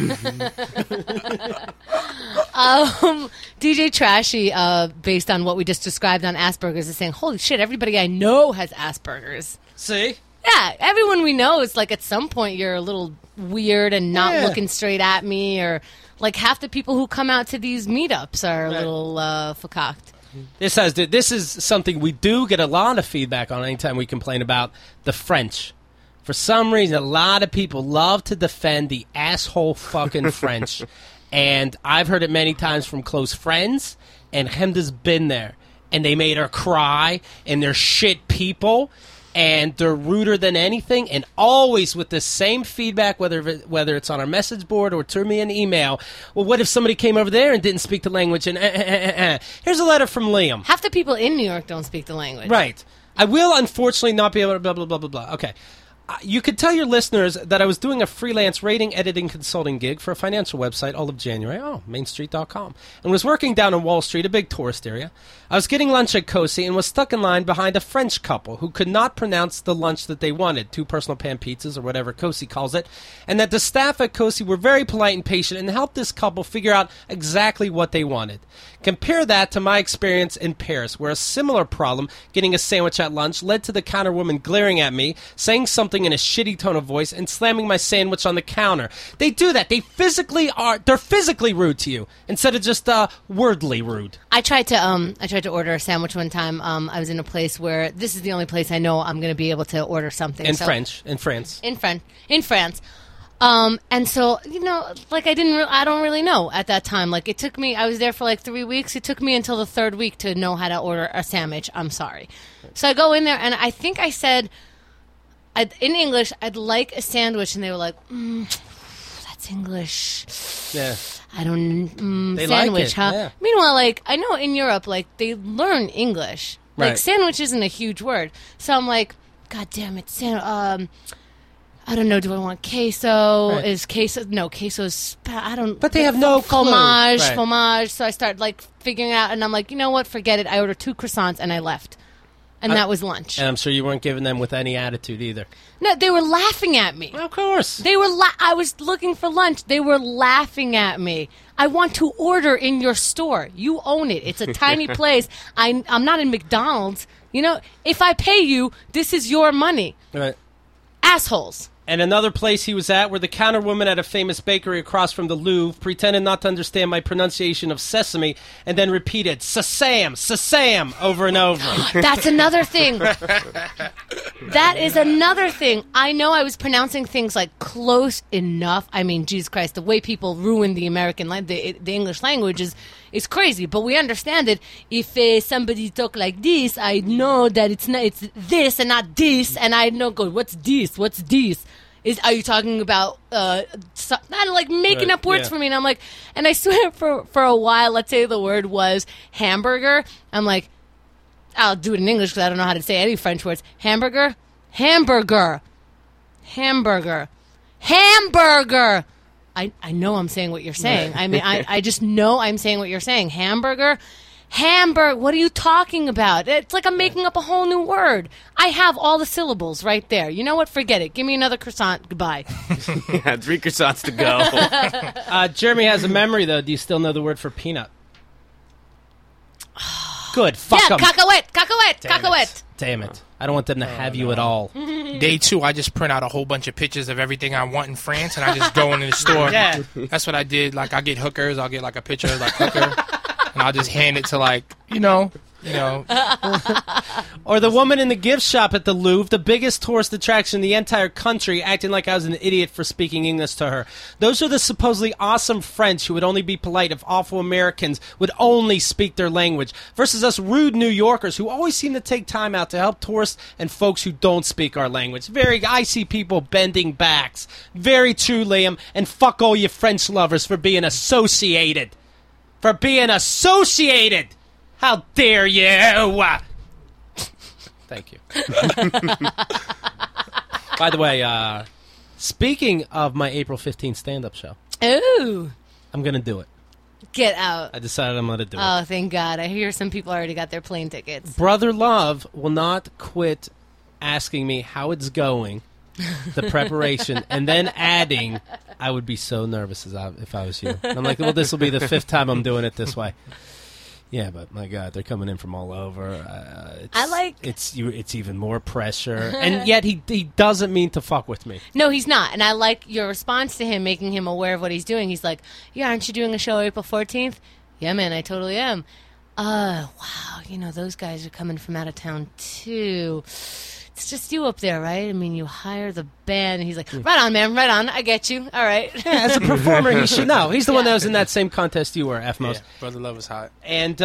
DJ Trashy, based on what we just described on Asperger's, is saying, holy shit, everybody I know has Asperger's. See? Yeah, everyone we know is like at some point you're a little weird and not looking straight at me, or like half the people who come out to these meetups are a little fakaked. This is something we do get a lot of feedback on anytime we complain about the French. For some reason, a lot of people love to defend the asshole fucking French. And I've heard it many times from close friends, and Hemda's been there. And they made her cry, and they're shit people, and they're ruder than anything, and always with the same feedback, whether it's on our message board or to me an email. Well, what if somebody came over there and didn't speak the language? And here's a letter from Liam. Half the people in New York don't speak the language. Right. I will unfortunately not be able to blah, blah, blah, blah, blah. Okay. You could tell your listeners that I was doing a freelance rating, editing, consulting gig for a financial website all of January. mainstreet.com. And was working down on Wall Street, a big tourist area. I was getting lunch at Cosi and was stuck in line behind a French couple who could not pronounce the lunch that they wanted, 2 personal pan pizzas or whatever Cosi calls it, and that the staff at Cosi were very polite and patient and helped this couple figure out exactly what they wanted. Compare that to my experience in Paris, where a similar problem, getting a sandwich at lunch, led to the counter woman glaring at me, saying something in a shitty tone of voice, and slamming my sandwich on the counter. They do that. They're physically rude to you, instead of just wordly rude. I tried to order a sandwich one time. I was in a place where this is the only place I know I'm going to be able to order something. In France. In France. And so, like I don't really know at that time. Like it took me, I was there for like 3 weeks. It took me until the 3rd week to know how to order a sandwich. I'm sorry. So I go in there and I think I said, in English, I'd like a sandwich. And they were like, that's English. Yeah. I don't, they sandwich, like it, huh? yeah. Meanwhile, like, I know in Europe, like, they learn English. Like, Right. sandwich isn't a huge word. So I'm like, God damn it, I don't know. Do I want queso? Right. Is queso? No, queso is. I don't. But they have no clue. fromage. Right. Fromage. So I start like figuring out, and I'm like, you know what? Forget it. I ordered 2 croissants and I left, and that was lunch. And I'm sure you weren't giving them with any attitude either. No, they were laughing at me. Of course. They were. I was looking for lunch. They were laughing at me. I want to order in your store. You own it. It's a tiny place. I'm not in McDonald's. You know, if I pay you, this is your money. Right. Assholes. And another place he was at where the counter woman at a famous bakery across from the Louvre pretended not to understand my pronunciation of sesame and then repeated sesam over and over. That's another thing. That is another thing. I know I was pronouncing things like close enough. I mean, Jesus Christ, the way people ruin the American the English language is crazy. But we understand it. If somebody talk like this, I know that it's this and not this, and I know, go, what's this? What's this? Are you talking about not like making up words for me? And I'm like, and I swear for a while, let's say the word was hamburger. I'm like, I'll do it in English because I don't know how to say any French words. Hamburger, hamburger, hamburger, hamburger. I know I'm saying what you're saying. I mean, I just know I'm saying what you're saying. Hamburger. Hamburg, what are you talking about? It's like I'm making up a whole new word. I have all the syllables right there. You know what? Forget it. Give me another croissant. Goodbye. Yeah, 3 croissants to go. Jeremy has a memory, though. Do you still know the word for peanut? Good. Fuck them. Yeah, cacahuete. Damn it. I don't want them to have you at all. Day 2, I just print out a whole bunch of pictures of everything I want in France, and I just go into the store. Yeah. That's what I did. Like, I get hookers. I'll get, like, a picture of, like, hooker. And I'll just hand it to, like, you know. Or the woman in the gift shop at the Louvre, the biggest tourist attraction in the entire country, acting like I was an idiot for speaking English to her. Those are the supposedly awesome French who would only be polite if awful Americans would only speak their language, versus us rude New Yorkers who always seem to take time out to help tourists and folks who don't speak our language. I see people bending backs. Very true, Liam, and fuck all you French lovers for being associated. How dare you? Thank you. By the way, speaking of my April 15th stand-up show, Ooh. I'm going to do it. Get out. I decided I'm going to do it. Oh, thank God. I hear some people already got their plane tickets. Brother Love will not quit asking me how it's going, the preparation, and then adding, I would be so nervous if I was you. And I'm like, well, this will be the 5th time I'm doing it this way. Yeah, but my God, they're coming in from all over. It's even more pressure, and yet he doesn't mean to fuck with me. No, he's not, and I like your response to him, making him aware of what he's doing. He's like, "Yeah, aren't you doing a show April 14th?" Yeah, man, I totally am. Wow, you know those guys are coming from out of town too. It's just you up there, right? I mean, you hire the band. And he's like, right on, man, right on. I get you. All right. Yeah, as a performer, he should know. He's the one that was in that same contest you were, F-Most. Yeah, Brother Love is hot. And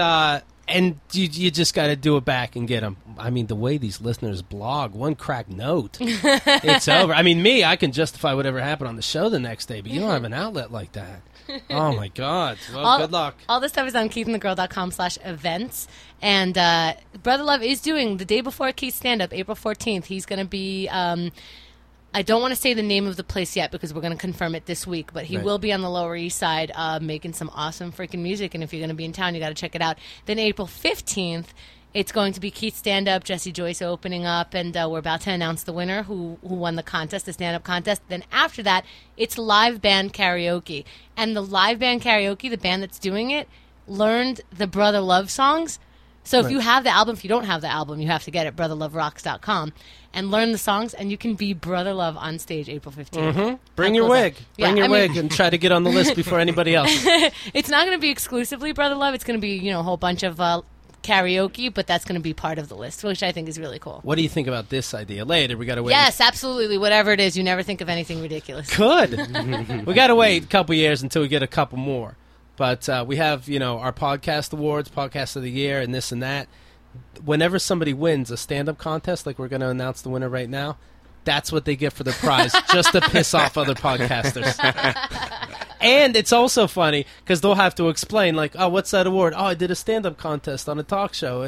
you just got to do it back and get him. I mean, the way these listeners blog, one cracked note, it's over. I mean, I can justify whatever happened on the show the next day, but you don't have an outlet like that. Oh, my God. Well, good luck. All this stuff is on keithandthegirl.com/events. And Brother Love is doing the day before Keith's stand-up, April 14th. He's going to be, I don't want to say the name of the place yet because we're going to confirm it this week, but he will be on the Lower East Side making some awesome freaking music. And if you're going to be in town, you got to check it out. Then April 15th, it's going to be Keith's stand-up, Jesse Joyce opening up, and we're about to announce the winner who won the contest, the stand-up contest. Then after that, it's live band karaoke. And the live band karaoke, the band that's doing it, learned the Brother Love songs. So if you have the album, if you don't have the album, you have to get it, brotherloverocks.com, and learn the songs, and you can be Brother Love on stage April 15th. Mm-hmm. Bring your wig. Bring your wig and try to get on the list before anybody else. It's not going to be exclusively Brother Love. It's going to be, a whole bunch of karaoke, but that's going to be part of the list, which I think is really cool. What do you think about this idea? Later, we got to wait. Yes, absolutely. Whatever it is, you never think of anything ridiculous. Good. We got to wait a couple years until we get a couple more. But we have, our podcast awards, podcast of the year, and this and that. Whenever somebody wins a stand-up contest, like we're going to announce the winner right now, that's what they get for their prize, just to piss off other podcasters. And it's also funny, because they'll have to explain, like, oh, what's that award? Oh, I did a stand-up contest on a talk show, and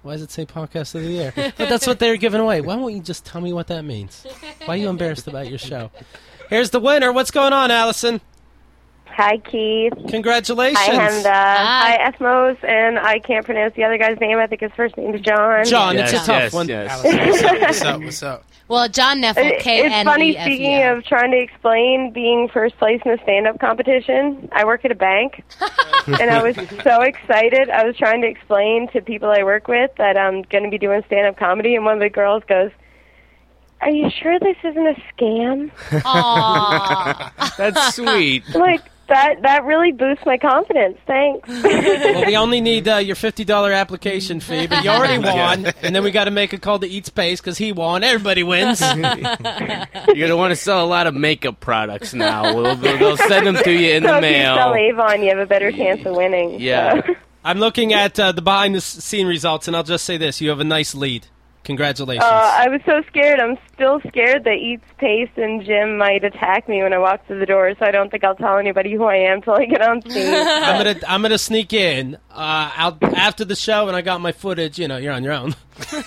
Why does it say podcast of the year? But that's what they're giving away. Why won't you just tell me what that means? Why are you embarrassed about your show? Here's the winner. What's going on, Allison? Hi, Keith. Congratulations. Hi, Hemda. Hi, Ethmos, and I can't pronounce the other guy's name. I think his first name is John. John, it's a tough one. What's up? Well, John Neffel, It's funny, speaking of trying to explain being first place in a stand-up competition, I work at a bank, and I was so excited. I was trying to explain to people I work with that I'm going to be doing stand-up comedy, and one of the girls goes, "Are you sure this isn't a scam?" Aww. That's sweet. Like, that really boosts my confidence. Thanks. Well, we only need your $50 application fee, but you already won, and then we got to make a call to Eat Space because he won. Everybody wins. You're going to want to sell a lot of makeup products now. They'll send them to you in the mail. If you sell Avon, you have a better chance of winning. Yeah. So. I'm looking at the behind-the-scene results, and I'll just say this. You have a nice lead. Congratulations. I was so scared. I'm still scared that Eats Pace and Jim might attack me when I walk through the door, so I don't think I'll tell anybody who I am till I get on stage. I'm gonna sneak in out after the show, and I got my footage. You know, you're on your own. Well,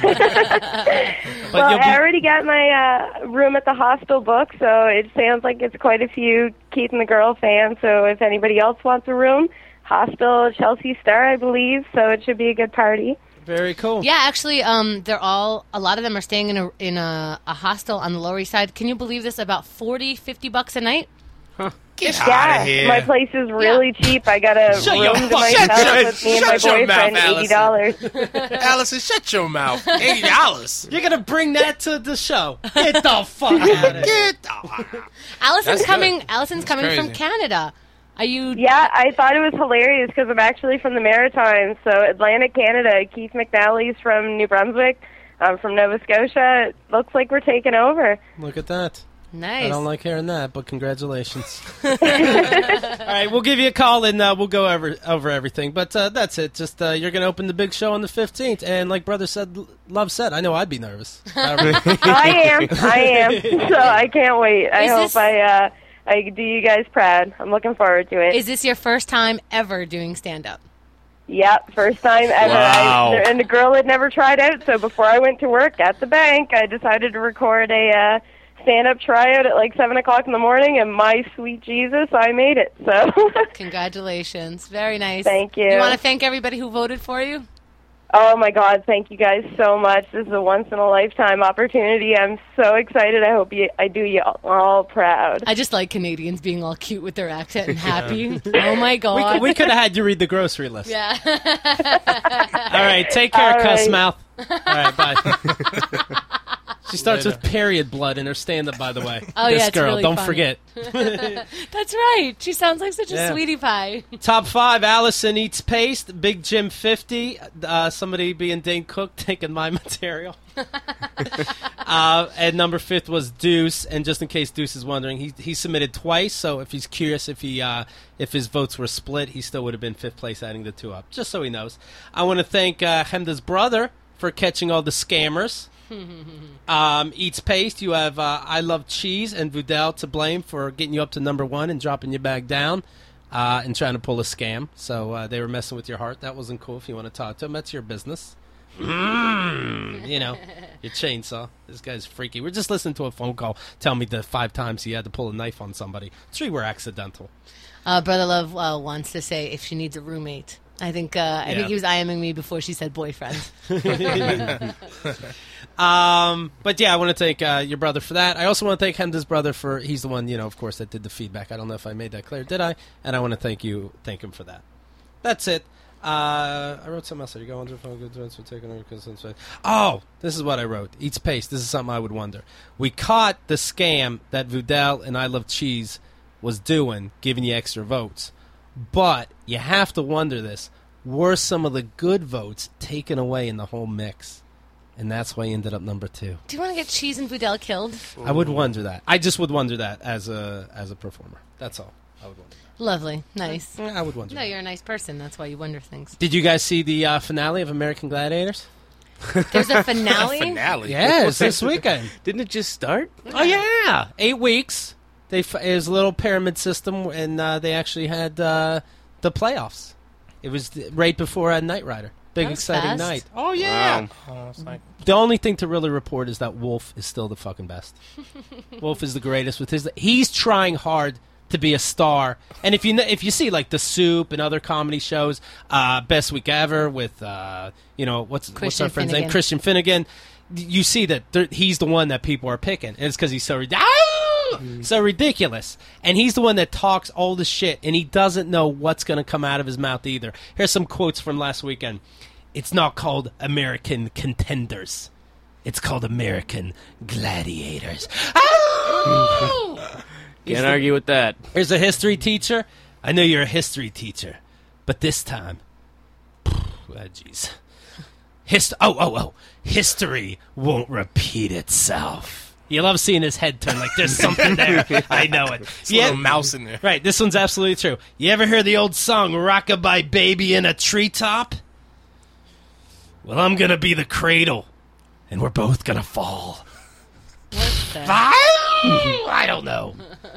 I already got my room at the hostel book, so it sounds like it's quite a few Keith and the Girl fans. So if anybody else wants a room, hostel Chelsea Star, I believe. So it should be a good party. Very cool. Yeah, actually, they're all. A lot of them are staying in a hostel on the Lower East Side. Can you believe this? About $40-$50 a night. Get out of here. My place is really cheap. I got a room to myself with me and my boyfriend, $80. Allison, shut your mouth. $80. You're gonna bring that to the show? Get the fuck out of here. Allison's coming. That's Allison's coming from crazy. Canada. Are you? Yeah, I thought it was hilarious because I'm actually from the Maritimes, so Atlantic Canada. Keith McNally's from New Brunswick. I'm from Nova Scotia. It looks like we're taking over. Look at that. Nice. I don't like hearing that, but congratulations. All right, we'll give you a call and we'll go over everything. But that's it. Just you're going to open the big show on the 15th, and like Brother said, Love said, I know I'd be nervous. I am. So I can't wait. I hope I do you guys proud. I'm looking forward to it. Is this your first time ever doing stand-up? Yep, first time ever. Wow. And the girl had never tried out, so before I went to work at the bank, I decided to record a stand-up tryout at like 7 o'clock in the morning, and my sweet Jesus, I made it. So Congratulations. Very nice. Thank you. You want to thank everybody who voted for you? Oh, my God, thank you guys so much. This is a once-in-a-lifetime opportunity. I'm so excited. I hope I do you all proud. I just like Canadians being all cute with their accent and happy. Oh, my God. We could have had you read the grocery list. Yeah. All right, take care, All cuss right. mouth. All right, bye. She starts with period blood in her stand-up, by the way. Oh, this yeah, it's girl, really don't funny. forget. That's right. She sounds like such a Yeah. sweetie pie. Top 5, Allison Eats Paste, Big Jim 50, somebody being Dane Cook taking my material. And number 5 was Deuce, and just in case Deuce is wondering, he submitted twice, so if he's curious if his votes were split, he still would have been 5th place, adding the 2 up, just so he knows. I want to thank Hemda's brother for catching all the scammers. Eats Paste, you have I Love Cheese and Vudel to blame for getting you up to number 1 and dropping you back down and trying to pull a scam. So they were messing with your heart. That wasn't cool. If you want to talk to them, that's your business. You know, your chainsaw. This guy's freaky. We're just listening to a phone call. Tell me the 5 times he had to pull a knife on somebody. 3 were accidental. Brother Love wants to say if she needs a roommate. I think he was IMing me before she said boyfriend. But yeah, I want to thank your brother for that. I also want to thank Hemda's brother for, he's the one, of course, that did the feedback. I don't know if I made that clear, did I? And I want to thank him for that. That's it. I wrote something else. Are you going to good for taking over? Oh, this is what I wrote. Eats Paste. This is something I would wonder. We caught the scam that Vudel and I Love Cheese was doing, giving you extra votes. But you have to wonder this. Were some of the good votes taken away in the whole mix? And that's why he ended up number 2. Do you want to get Cheese and Vudel killed? I would wonder that. I just would wonder that as a performer. That's all. I would wonder that. Lovely. Nice. I would wonder No, that. you're a nice person. That's why you wonder things. Did you guys see the finale of American Gladiators? There's a finale? Finale? Yeah, it's this weekend. Didn't it just start? Oh, yeah. 8 weeks. It was a little pyramid system, and they actually had the playoffs. It was right before Knight Rider. Big That was exciting fast. night. Oh yeah. Oh, it's like, The only thing to really report is that Wolf is still the fucking best. Wolf is the greatest with his. He's trying hard to be a star. And if you see like The Soup and other comedy shows, Best Week Ever with what's our friend's name, Christian Finnegan, you see that he's the one that people are picking. And it's because he's so so ridiculous. And he's the one that talks all the shit, and he doesn't know what's going to come out of his mouth either. Here's some quotes from last weekend. It's not called American Contenders. It's called American Gladiators. Can't argue with that. Here's a history teacher. I know you're a history teacher, but this time, jeez. History won't repeat itself. You love seeing his head turn like there's something there. I know it. There's a little mouse in there. Right, this one's absolutely true. You ever hear the old song, Rockabye Baby in a Treetop? Well, I'm going to be the cradle, and we're both going to fall. What's that? I don't know.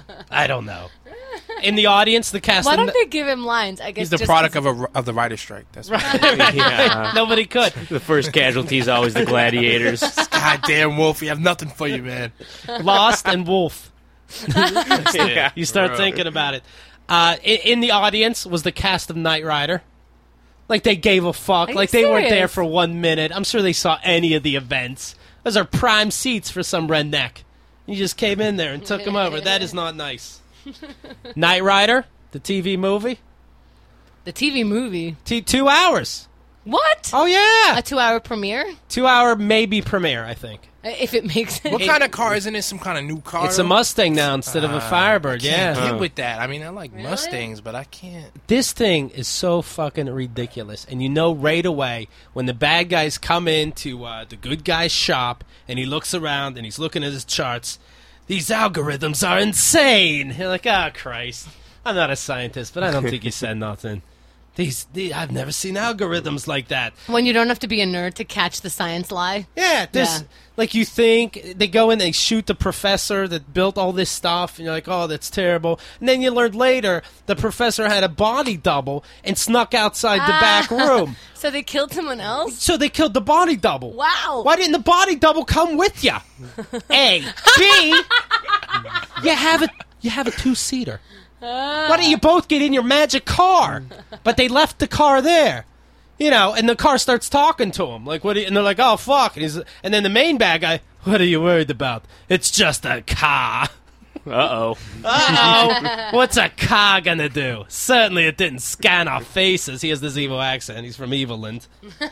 In the audience, the cast... Why don't they give him lines? I guess he's the product of the writer's strike. That's right. Yeah. Nobody could. The first casualty is always the gladiators. Goddamn Wolf, we have nothing for you, man. Lost and Wolf. Yeah, you start bro. thinking about it. In the audience was the cast of Knight Rider. Like they gave a fuck. Are Like you they weren't there serious? for 1 minute. I'm sure they saw any of the events. Those are prime seats for some redneck. You just came in there and took him over. That is not nice. Knight Rider, the TV movie. The TV movie. 2 hours. What? Oh, yeah. A 2-hour premiere? 2 hour maybe premiere, I think. If it makes it. What kind of car isn't it? Some kind of new car? It's a Mustang now instead of a Firebird, Can't yeah. get with that. I mean, I like Really? Mustangs, but I can't. This thing is so fucking ridiculous. And you know right away when the bad guys come into the good guy's shop and he looks around and he's looking at his charts, these algorithms are insane. You're like, oh, Christ. I'm not a scientist, but I don't think he said nothing. I've never seen algorithms like that. When you don't have to be a nerd to catch the science lie. Yeah, like you think they go in, they shoot the professor that built all this stuff, and you're like, oh, that's terrible. And then you learn later the professor had a body double and snuck outside the back room. So they killed someone else? So they killed the body double. Wow. Why didn't the body double come with you? A. B. You have a two-seater. Why don't you both get in your magic car? But they left the car there. You know, and the car starts talking to him. Like, and they're like, oh, fuck. And then the main bad guy, what are you worried about? It's just a car. Uh-oh. Uh-oh. What's a car gonna do? Certainly it didn't scan our faces. He has this evil accent. He's from Evilland.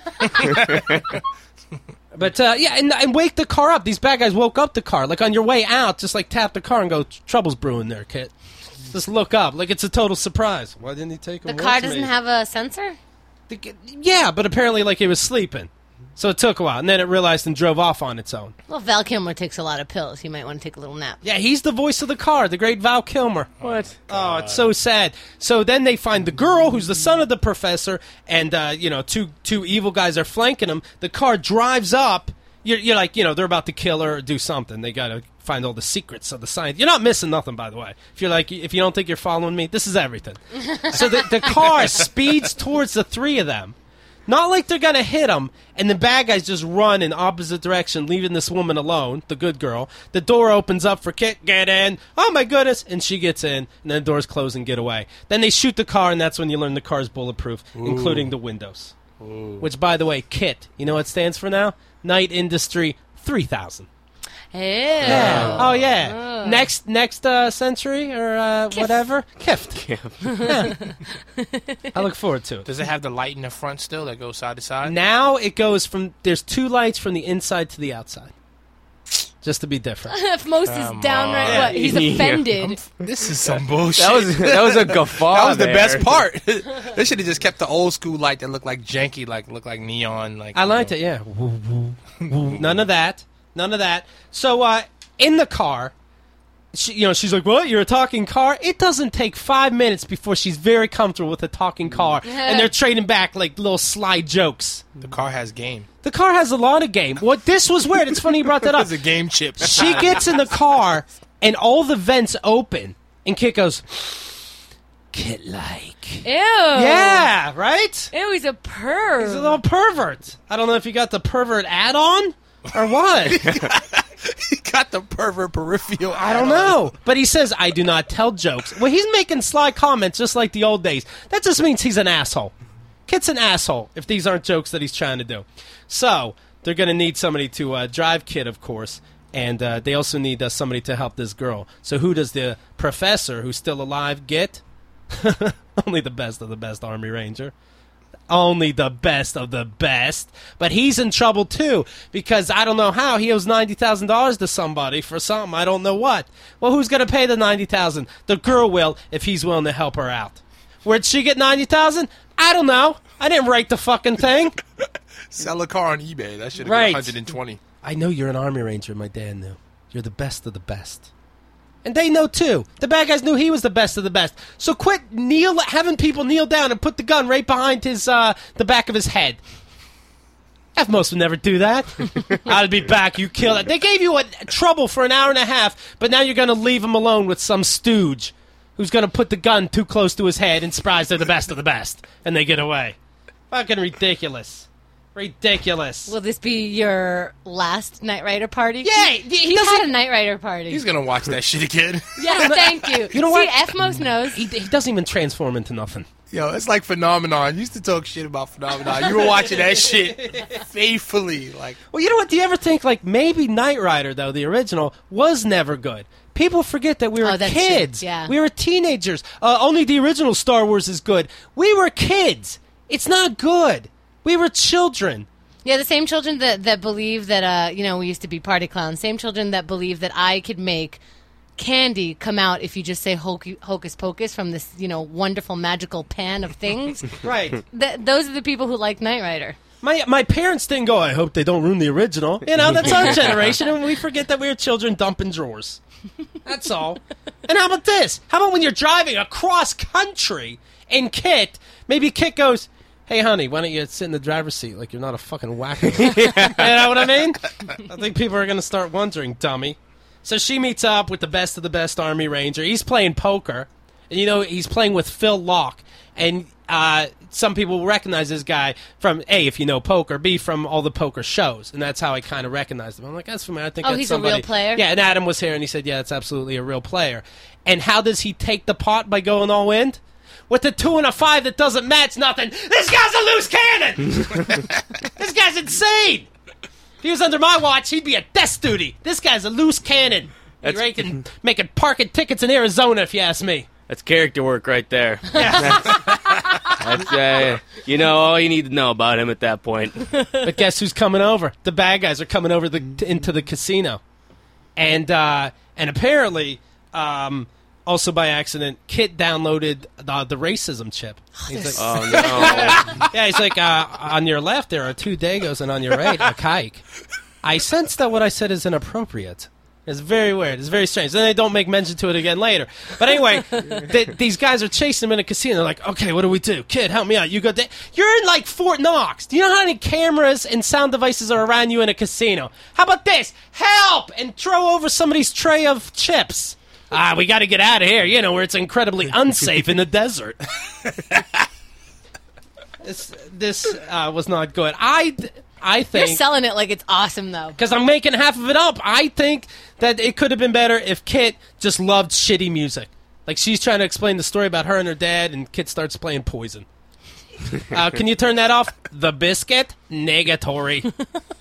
But, and wake the car up. These bad guys woke up the car. Like, on your way out, just, like, tap the car and go, trouble's brewing there, kid. Just look up. Like, it's a total surprise. Why didn't he take him The car doesn't have a sensor? Yeah, but apparently, like, it was sleeping. So it took a while. And then it realized and drove off on its own. Well, Val Kilmer takes a lot of pills. You might want to take a little nap. Yeah, he's the voice of the car, the great Val Kilmer. What? Oh, it's so sad. So then they find the girl, who's the son of the professor, and, two evil guys are flanking him. The car drives up. You're like, they're about to kill her or do something. They got to find all the secrets of the science. You're not missing nothing, by the way. If you don't think you're following me, this is everything. So the car speeds towards the three of them. Not like they're going to hit them, and the bad guys just run in opposite direction, leaving this woman alone, the good girl. The door opens up for Kit, get in. Oh, my goodness. And she gets in, and then the doors close and get away. Then they shoot the car, and that's when you learn the car's bulletproof, including the windows. Ooh. Which, by the way, KIT, you know what it stands for now? Night Industry 3000. Yeah. Oh, yeah. Next century or whatever. Kift. Yeah. I look forward to it. Does it have the light in the front still that goes side to side? Now it goes there's two lights from the inside to the outside. Just to be different. If Most is downright, what? He's offended. This is some bullshit. That was a guffaw. That was the there. best part. They should have just kept the old school light that looked like janky, looked like neon. Like I liked it, yeah. None of that. So in the car, she's like, "What? You're a talking car?" It doesn't take 5 minutes before she's very comfortable with a talking car, and they're trading back like little sly jokes. The car has game. The car has a lot of game. This was weird. It's funny you brought that up. It's a game chip. She gets in the car, and all the vents open, and Kit goes, Kit-like. Ew. Yeah, right? Ew, he's a perv. He's a little pervert. I don't know if you got the pervert add-on or what. He got the pervert peripheral. I don't know. But he says, I do not tell jokes. Well, he's making sly comments just like the old days. That just means he's an asshole. Kit's an asshole if these aren't jokes that he's trying to do. So, they're going to need somebody to drive Kit, of course. And they also need somebody to help this girl. So who does the professor, who's still alive, get? Only the best of the best Army Ranger. Only the best of the best. But he's in trouble, too, because I don't know how. He owes $90,000 to somebody for something. I don't know what. Well, who's going to pay the $90,000? The girl will, if he's willing to help her out. Where'd she get $90,000? I don't know. I didn't write the fucking thing. Sell a car on eBay. That should have Right. been $120. I know you're an Army Ranger, my dad knew. You're the best of the best. And they know, too. The bad guys knew he was the best of the best. So quit having people kneel down and put the gun right behind his the back of his head. Most would never do that. I'll be back. You kill it. They gave you trouble for an hour and a half, but now you're going to leave him alone with some stooge who's going to put the gun too close to his head and surprise they're the best of the best. And they get away. Fucking ridiculous. Ridiculous. Will this be your last Knight Rider party? Yeah, he had a Knight Rider party. He's going to watch that shit again. Yeah, thank you. You know See, what? F-Most knows. He doesn't even transform into nothing. Yo, it's like Phenomenon. You used to talk shit about Phenomenon. You were watching that shit faithfully. Like, well, you know what? Do you ever think, like, maybe Knight Rider, though, the original, was never good? People forget that we were that's kids. true. Yeah. We were teenagers. Only the original Star Wars is good. We were kids. It's not good. We were children. Yeah, the same children that believe that, we used to be party clowns. Same children that believe that I could make candy come out if you just say hocus pocus from this, wonderful magical pan of things. Right. Those are the people who like Knight Rider. My parents didn't go, I hope they don't ruin the original. That's our generation, and we forget that we were children dumping drawers. That's all. And how about this? How about when you're driving across country in Kit, maybe Kit goes, hey, honey, why don't you sit in the driver's seat like you're not a fucking wacko? You know what I mean? I think people are going to start wondering, dummy. So she meets up with the best of the best Army Ranger. He's playing poker. And, he's playing with Phil Locke. And some people recognize this guy from, A, if you know poker, B, from all the poker shows. And that's how I kind of recognized him. I'm like, that's familiar. I think that's he's somebody. A real player? Yeah, and Adam was here, and he said, yeah, that's absolutely a real player. And how does he take the pot by going all in? With the 2 and a 5 that doesn't match nothing. This guy's a loose cannon! This guy's insane! If he was under my watch, he'd be at desk duty. This guy's a loose cannon. Making parking tickets in Arizona, if you ask me. That's character work right there. That's, all you need to know about him at that point. But guess who's coming over? The bad guys are coming over into the casino. And apparently... also, by accident, Kit downloaded the racism chip. He's like, oh, no. Yeah, he's like, on your left, there are 2 Dagos, and on your right, a kike. I sense that what I said is inappropriate. It's very weird. It's very strange. Then they don't make mention to it again later. But anyway, these guys are chasing him in a casino. They're like, okay, what do we do? Kid, help me out. You go You're in, like, Fort Knox. Do you know how many cameras and sound devices are around you in a casino? How about this? Help! And throw over somebody's tray of chips. We got to get out of here, where it's incredibly unsafe in the desert. This was not good. I think... You're selling it like it's awesome, though. Because I'm making half of it up. I think that it could have been better if Kit just loved shitty music. Like, she's trying to explain the story about her and her dad, and Kit starts playing Poison. Can you turn that off? The Biscuit? Negatory.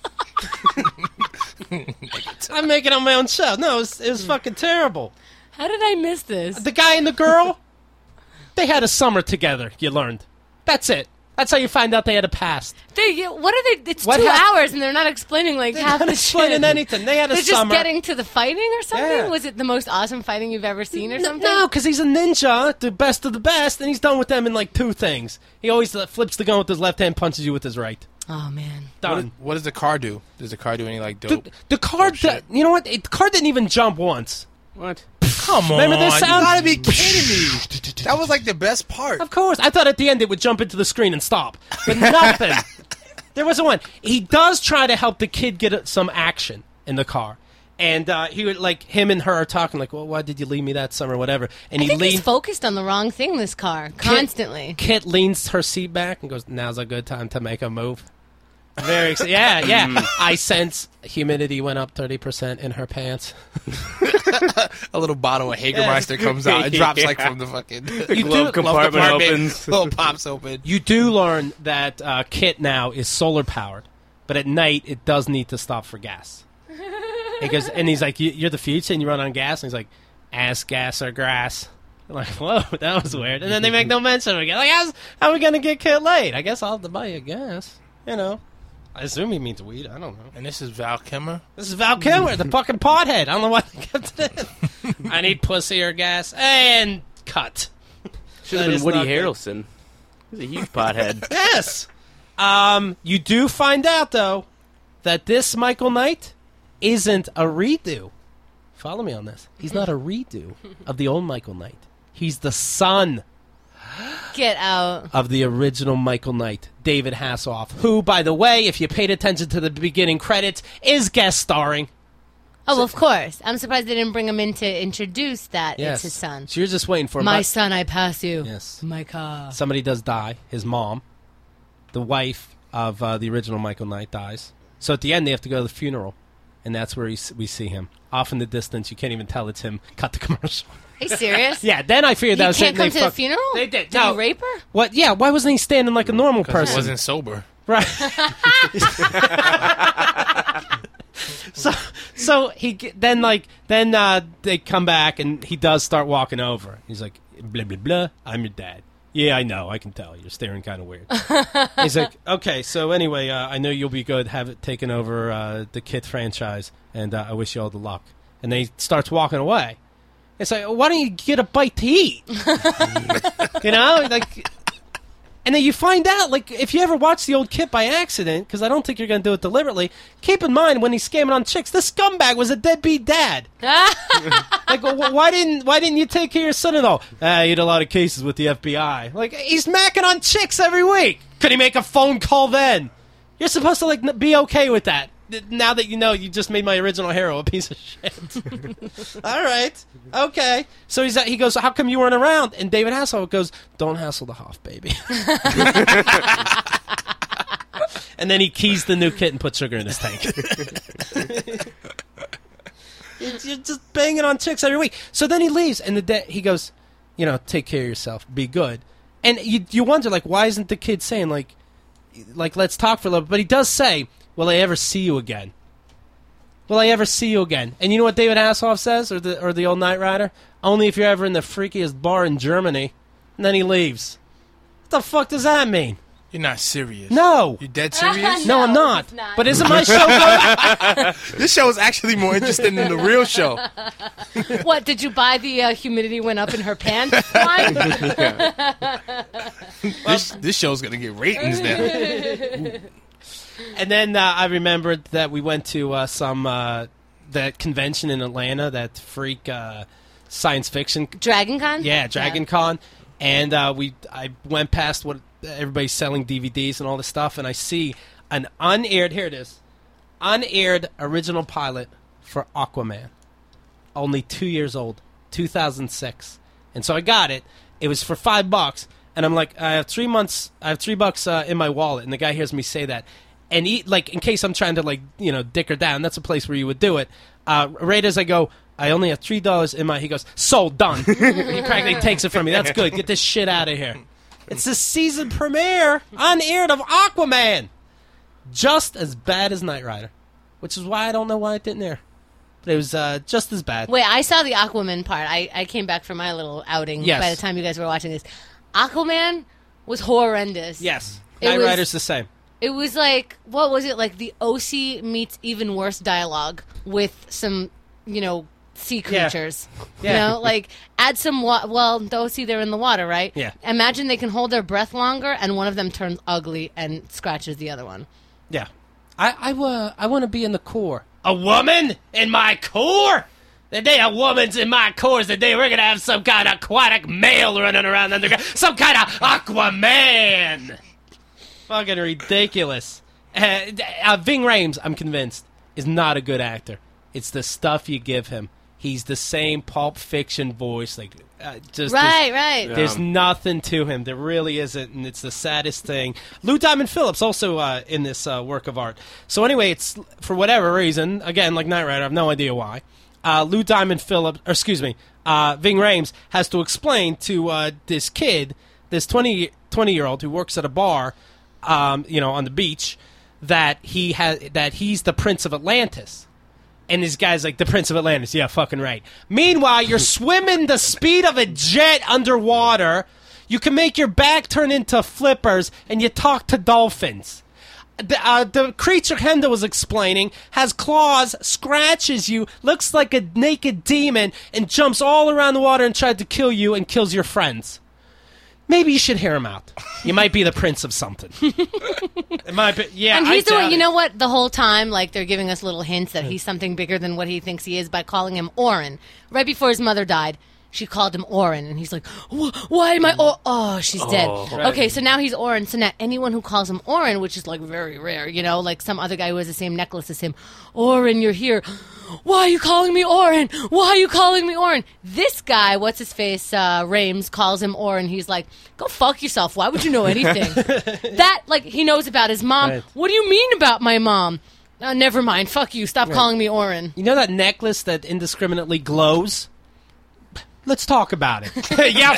I'm making on my own show. No, it was fucking terrible. How did I miss this? The guy and the girl, they had a summer together, you learned. That's it. That's how you find out they had a past. What are they? It's 2 hours, and they're not explaining half the shit. They're not explaining anything. They had a They're summer. Just getting to the fighting or something? Yeah. Was it the most awesome fighting you've ever seen or something? No, because he's a ninja, the best of the best, and he's done with them in like 2 things. He always flips the gun with his left hand, punches you with his right. Oh, man. Done. What does the car do? Does the car do any, dope? The car, you know what? The car didn't even jump once. What? Come on. Remember this sound? You gotta be kidding me. That was like the best part. Of course. I thought at the end it would jump into the screen and stop. But nothing. There wasn't one. He does try to help the kid get some action in the car. And he would like him and her are talking like, well, why did you leave me that summer, whatever? And I he think he's leaned. focused on the wrong thing. This car constantly. Kit leans her seat back and goes, "Now's a good time to make a move." Very excited. Yeah. I sense humidity went up 30% in her pants. A little bottle of Hagermeister comes out. It drops like from the fucking glove compartment opens. Little pops open. You do learn that Kit now is solar powered, but at night it does need to stop for gas. And he's like, "You're the future and you run on gas?" And he's like, "Ass, gas, or grass." I'm like, whoa, that was weird. And then they make no mention of it again. Like, how are we going to get Kit laid? I guess I'll have to buy you gas. You know. I assume he means weed. I don't know. And this is Val Kilmer? This is Val Kilmer, the fucking pothead. I don't know why they kept it in. I need pussy or gas. And cut. Should have been Woody Harrelson. He's a huge pothead. Yes. You do find out, though, that this Michael Knight isn't a redo. Follow me on this. He's not a redo of the old Michael Knight. He's the son Get out. of the original Michael Knight, David Hasselhoff, who, by the way, if you paid attention to the beginning credits, is guest starring. Oh, of course. I'm surprised they didn't bring him in to introduce that Yes. it's his son. So you're just waiting for My son, I pass you. Yes. My car. Somebody does die. His mom, the wife of the original Michael Knight, dies. So at the end, they have to go to the funeral, and that's where we see him. Off in the distance, you can't even tell it's him. Cut the commercial. Are you serious? Yeah, then I figured You that was can't it. come They to the funeral? They did. Did No. he rape her? What? Yeah, why wasn't he standing like a normal Because person? he wasn't sober. Right. So then they come back and he does start walking over. He's like, blah blah blah. I'm your dad. Yeah, I know. I can tell. You're staring kind of weird. He's like, okay. So anyway, I know you'll be good. Have it taken over the Kit franchise, and I wish you all the luck. And then he starts walking away. It's like, why don't you get a bite to eat? You know, like. And then you find out, like, if you ever watch the old Kit by accident, because I don't think you're going to do it deliberately, keep in mind when he's scamming on chicks, this scumbag was a deadbeat dad. Like, why didn't you take care of your son-in-law? You had a lot of cases with the FBI. Like, he's macking on chicks every week. Could he make a phone call then? You're supposed to, like, be okay with that. Now that you know you just made my original hero a piece of shit. All right. Okay. So he goes, how come you weren't around? And David Hasselhoff goes, don't hassle the Hoff, baby. And then he keys the new Kit and puts sugar in his tank. You're just banging on chicks every week. So then he leaves, and he goes, take care of yourself. Be good. And you wonder, like, why isn't the kid saying, like, let's talk for a little bit? But he does say, will I ever see you again? Will I ever see you again? And you know what David Hasselhoff says, or the old Knight Rider? Only if you're ever in the freakiest bar in Germany. And then he leaves. What the fuck does that mean? You're not serious. No. You dead serious? No, I'm not. But isn't my show good? This show is actually more interesting than the real show. What, did you buy the humidity went up in her pants line? This show's going to get ratings now. And then I remembered that we went to that convention in Atlanta, that freak science fiction. Dragon Con? Yeah, Dragon Con. And I went past what everybody's selling DVDs and all this stuff, and I see an unaired, here it is, unaired original pilot for Aquaman. Only 2 years old, 2006. And so I got it. It was for $5, and I'm like, I have $3 in my wallet, and the guy hears me say that. And in case I'm trying to dick her down, that's a place where you would do it. Right as I go, I only have $3 in my. He goes, sold, done. He practically takes it from me. That's good. Get this shit out of here. It's the season premiere unaired of Aquaman. Just as bad as Knight Rider, which is why I don't know why it didn't air. But it was just as bad. Wait, I saw the Aquaman part. I came back from my little outing by the time you guys were watching this. Aquaman was horrendous. Yes. Knight Rider's the same. It was like, what was it? Like the OC meets even worse dialogue with some, sea creatures. Yeah. Add some the OC, they're in the water, right? Yeah. Imagine they can hold their breath longer and one of them turns ugly and scratches the other one. Yeah. I want to be in the core. A woman in my core? The day a woman's in my core is the day we're going to have some kind of aquatic male running around underground. Some kind of Aquaman. Fucking ridiculous. Ving Rhames, I'm convinced, is not a good actor. It's the stuff you give him. He's the same Pulp Fiction voice, like just right. There's nothing to him. There really isn't, and it's the saddest thing. Lou Diamond Phillips also in this work of art. So anyway, it's for whatever reason, again, like Knight Rider, I have no idea why. Lou Diamond Phillips, or excuse me, Ving Rhames has to explain to this kid, this 20-year-old who works at a bar, on the beach, that he's the Prince of Atlantis. And this guy's like, the Prince of Atlantis. Yeah, fucking right. Meanwhile, you're swimming the speed of a jet underwater. You can make your back turn into flippers, and you talk to dolphins. The creature Henda was explaining has claws, scratches you, looks like a naked demon, and jumps all around the water and tries to kill you and kills your friends. Maybe you should hear him out. You might be the prince of something. It might be, yeah. And he's doing, you know what? The whole time, like, they're giving us little hints that he's something bigger than what he thinks he is by calling him Oren. Right before his mother died, she called him Oren, and he's like, why am I Oh, she's dead. Right. Okay, so now he's Oren. So now anyone who calls him Oren, which is, like, very rare, like some other guy who has the same necklace as him, Oren, you're here. Why are you calling me Oren? Why are you calling me Oren? This guy, what's his face, Rhames, calls him Oren. He's like, go fuck yourself. Why would you know anything? That, like, he knows about his mom. Right. What do you mean about my mom? Never mind. Fuck you. Stop calling me Oren. You know that necklace that indiscriminately glows? Let's talk about it. Yeah,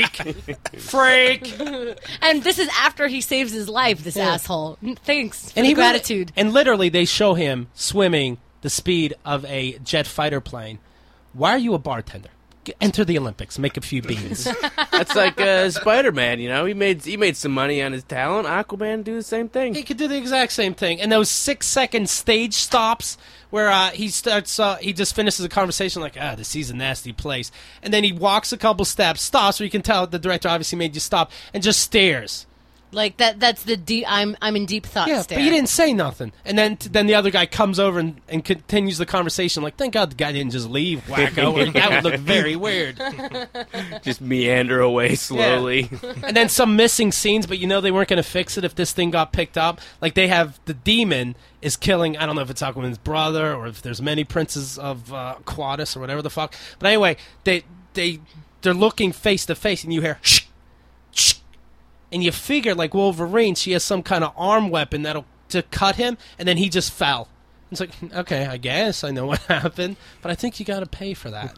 freak. And this is after he saves his life, this asshole. Thanks for the gratitude. And literally, they show him swimming the speed of a jet fighter plane. Why are you a bartender? Enter the Olympics. Make a few beans. That's like Spider-Man, He made some money on his talent. Aquaman do the same thing. He could do the exact same thing. And those 6-second stage stops where he just finishes a conversation like, the sea's a nasty place. And then he walks a couple steps, stops, where you can tell the director obviously made you stop, and just stares. Like that's the deep. I'm in deep thought. Yeah, stare. But you didn't say nothing, and then the other guy comes over and continues the conversation. Like, thank God the guy didn't just leave, wacko. That would look very weird. Just meander away slowly. Yeah. And then some missing scenes, but they weren't going to fix it if this thing got picked up. Like they have the demon is killing. I don't know if it's Aquaman's brother or if there's many princes of Quadus or whatever the fuck. But anyway, they're looking face to face, and you hear shh, shh. And you figure, like Wolverine, she has some kind of arm weapon to cut him, and then he just fell. It's like, okay, I guess I know what happened, but I think you got to pay for that.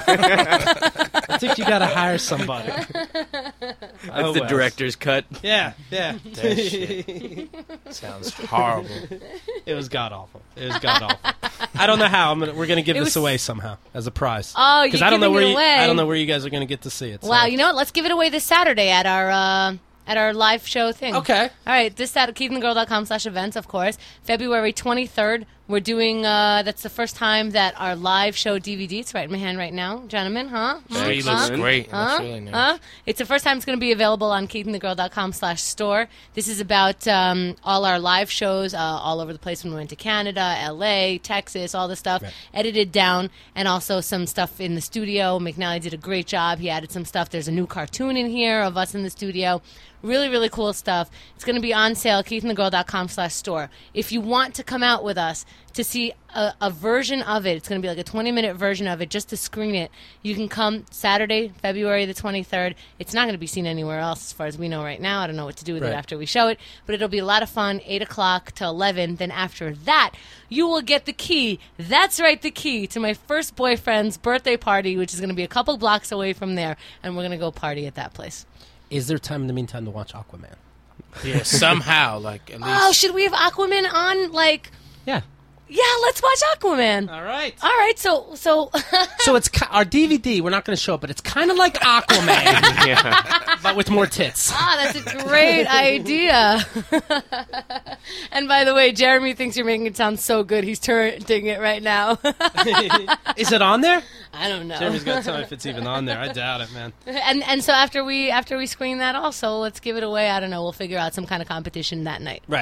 I think you got to hire somebody. That's the director's cut. Yeah. That shit sounds horrible. It was god-awful. I don't know how. We're going to give this away somehow as a prize. Oh, you're giving it away. I don't know where you guys are going to get to see it. So. Wow, you know what? Let's give it away this Saturday at our live show thing. Okay. All right, this Saturday, KeithandTheGirl.com/events, of course. February 23rd, we're doing, that's the first time that our live show DVD, it's right in my hand right now, gentlemen, huh? She looks great. Looks really nice. It's the first time it's going to be available on KeithandTheGirl.com/store. This is about all our live shows all over the place when we went to Canada, LA, Texas, all this stuff, edited down, and also some stuff in the studio. McNally did a great job. He added some stuff. There's a new cartoon in here of us in the studio. Really, really cool stuff. It's going to be on sale, KeithandTheGirl.com/store. If you want to come out with us to see a version of it, it's going to be like a 20-minute version of it just to screen it. You can come Saturday, February the 23rd. It's not going to be seen anywhere else as far as we know right now. I don't know what to do with it after we show it, but it'll be a lot of fun, 8 o'clock to 11. Then after that, you will get the key. That's right, the key to my first boyfriend's birthday party, which is going to be a couple blocks away from there, and we're going to go party at that place. Is there time in the meantime to watch Aquaman? Yeah, somehow, like at least. Oh, should we have Aquaman on? Like, yeah, let's watch Aquaman. All right. So so it's our DVD. We're not going to show it, but it's kind of like Aquaman, but with more tits. That's a great idea. And by the way, Jeremy thinks you're making it sound so good. He's turning it right now. Is it on there? I don't know. Jeremy's going to tell me if it's even on there. I doubt it, man. And so after we screen that also, let's give it away. I don't know. We'll figure out some kind of competition that night. Right.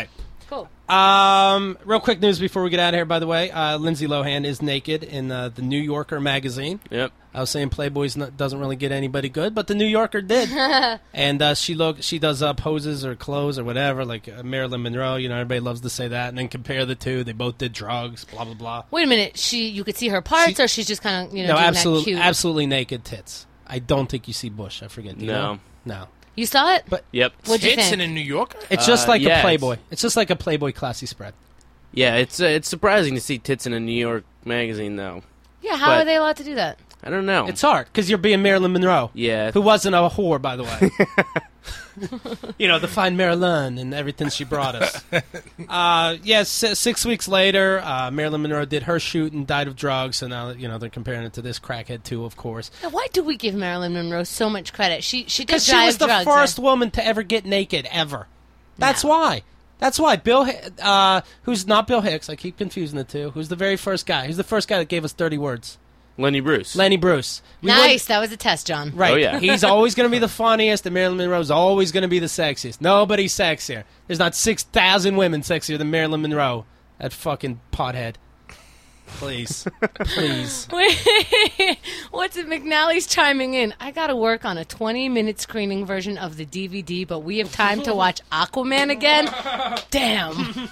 Cool. Real quick news before we get out of here, by the way. Lindsay Lohan is naked in the New Yorker magazine. Yep. I was saying Playboy's doesn't really get anybody good, but the New Yorker did. And she does poses or clothes or whatever, like Marilyn Monroe. You know, everybody loves to say that, and then compare the two. They both did drugs, blah, blah, blah. Wait a minute. You could see her parts, or she's just kind of, doing absolutely, that cute? absolutely naked tits. I don't think you see Bush. I forget. No. You saw it? But yep. What'd you Tits think? in a New Yorker? It's just like yeah, a Playboy. It's just like a Playboy classy spread. Yeah, it's surprising to see tits in a New York magazine, though. Yeah, how are they allowed to do that? I don't know. It's hard, because you're being Marilyn Monroe. Yeah. Who wasn't a whore, by the way. The fine Marilyn and everything she brought us. 6 weeks later, Marilyn Monroe did her shoot and died of drugs, so now, they're comparing it to this crackhead, too, of course. Now, why do we give Marilyn Monroe so much credit? She did Because she was the first woman to ever get naked, ever. That's why. That's why. Who's not Bill Hicks, I keep confusing the two, who's the very first guy? Who's the first guy that gave us 30 words? Lenny Bruce. Nice. That was a test, John. Right. Oh, yeah. He's always going to be the funniest, and Marilyn Monroe's always going to be the sexiest. Nobody's sexier. There's not 6,000 women sexier than Marilyn Monroe. That fucking pothead. Please. Please. Wait, what's it? McNally's chiming in. I got to work on a 20-minute screening version of the DVD, but we have time to watch Aquaman again? Damn.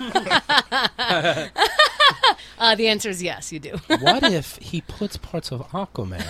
The answer is yes, you do. What if he puts parts of Aquaman?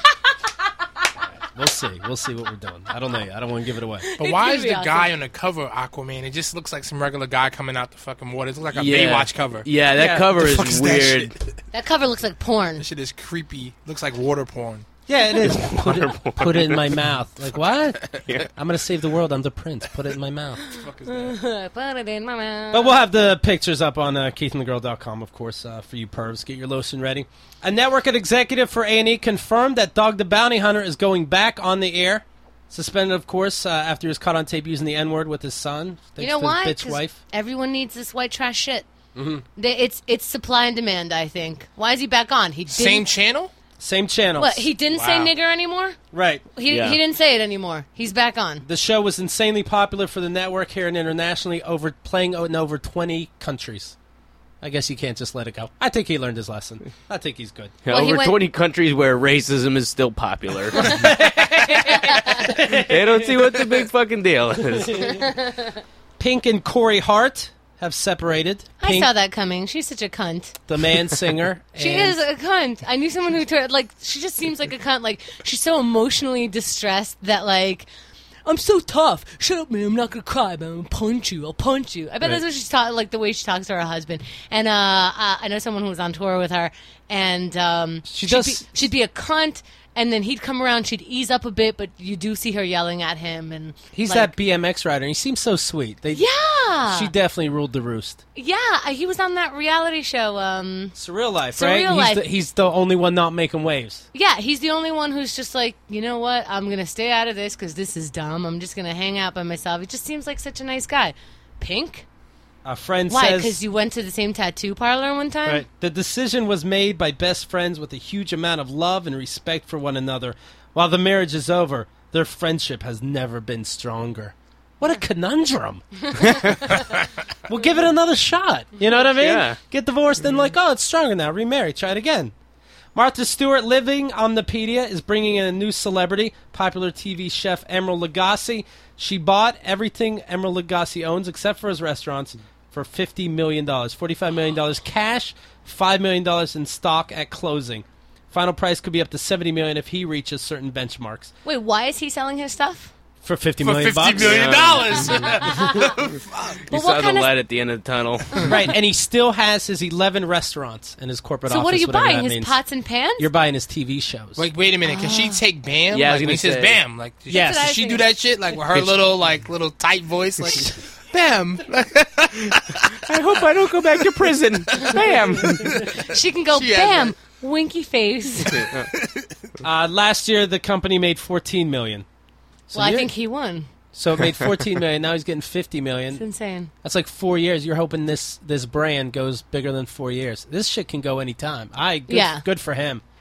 We'll see. We'll see what we're doing. I don't know yet. I don't want to give it away. But why is the guy on the cover of Aquaman? It just looks like some regular guy coming out the fucking water. It looks like a Baywatch cover. Yeah, that cover is weird. That cover looks like porn. That shit is creepy. Looks like water porn. Yeah, it is. Put it in my mouth. Like, what? Yeah. I'm going to save the world. I'm the prince. Put it in my mouth. Put it in my mouth. But we'll have the pictures up on KeithAndTheGirl.com, of course, for you pervs. Get your lotion ready. A network executive for A&E confirmed that Dog the Bounty Hunter is going back on the air. Suspended, of course, after he was caught on tape using the N-word with his son. You know why? Bitch wife. Everyone needs this white trash shit. Mm-hmm. It's supply and demand, I think. Why is he back on? Same channel? Same channel. What, he didn't say nigger anymore? Right. He didn't say it anymore. He's back on. The show was insanely popular for the network here and internationally, playing in over 20 countries. I guess you can't just let it go. I think he learned his lesson. I think he's good. Yeah, over 20 countries where racism is still popular. They don't see what the big fucking deal is. Pink and Corey Hart have separated. Pink, I saw that coming. She's such a cunt. The man singer. She is a cunt. I knew someone who she just seems like a cunt. Like, she's so emotionally distressed that, like, I'm so tough. Shut up, man. I'm not gonna cry, but I'm gonna punch you. I'll punch you. I bet that's what she's taught, like the way she talks to her husband. And I know someone who was on tour with her, and she'd be a cunt. And then he'd come around, she'd ease up a bit, but you do see her yelling at him. And he's that BMX rider, and he seems so sweet. Yeah! She definitely ruled the roost. Yeah, he was on that reality show. Surreal Life, Surreal right? Life. He's the only one not making waves. Yeah, he's the only one who's just like, you know what? I'm going to stay out of this because this is dumb. I'm just going to hang out by myself. He just seems like such a nice guy. Pink? A friend Why? says... Because you went to the same tattoo parlor one time? Right. The decision was made by best friends with a huge amount of love and respect for one another. While the marriage is over, their friendship has never been stronger. What a conundrum. We'll give it another shot. You know what I mean? Yeah. Get divorced and it's stronger now. Remarry. Try it again. Martha Stewart, living on the Pedia, is bringing in a new celebrity, popular TV chef Emeril Lagasse. She bought everything Emeril Lagasse owns, except for his restaurants, for $50 million. $45 million cash, $5 million in stock at closing. Final price could be up to $70 million if he reaches certain benchmarks. Wait, why is he selling his stuff? For $50 million. $50 million. You saw the light at the end of the tunnel. Right, and he still has his 11 restaurants in his corporate office. So what are you buying? His Means. Pots and pans? You're buying his TV shows. Like, wait a minute. Can she take BAM? Yeah, like, when he says BAM. Like, yes. Does she do that shit? Like, with her little tight voice? Like, BAM. I hope I don't go back to prison. BAM. She can go, BAM. Winky face. Last year, the company made $14 million. So I think he won. So it made $14 million. Now he's getting $50 million. It's insane. That's like 4 years. You're hoping this brand goes bigger than 4 years. This shit can go anytime. Good for him.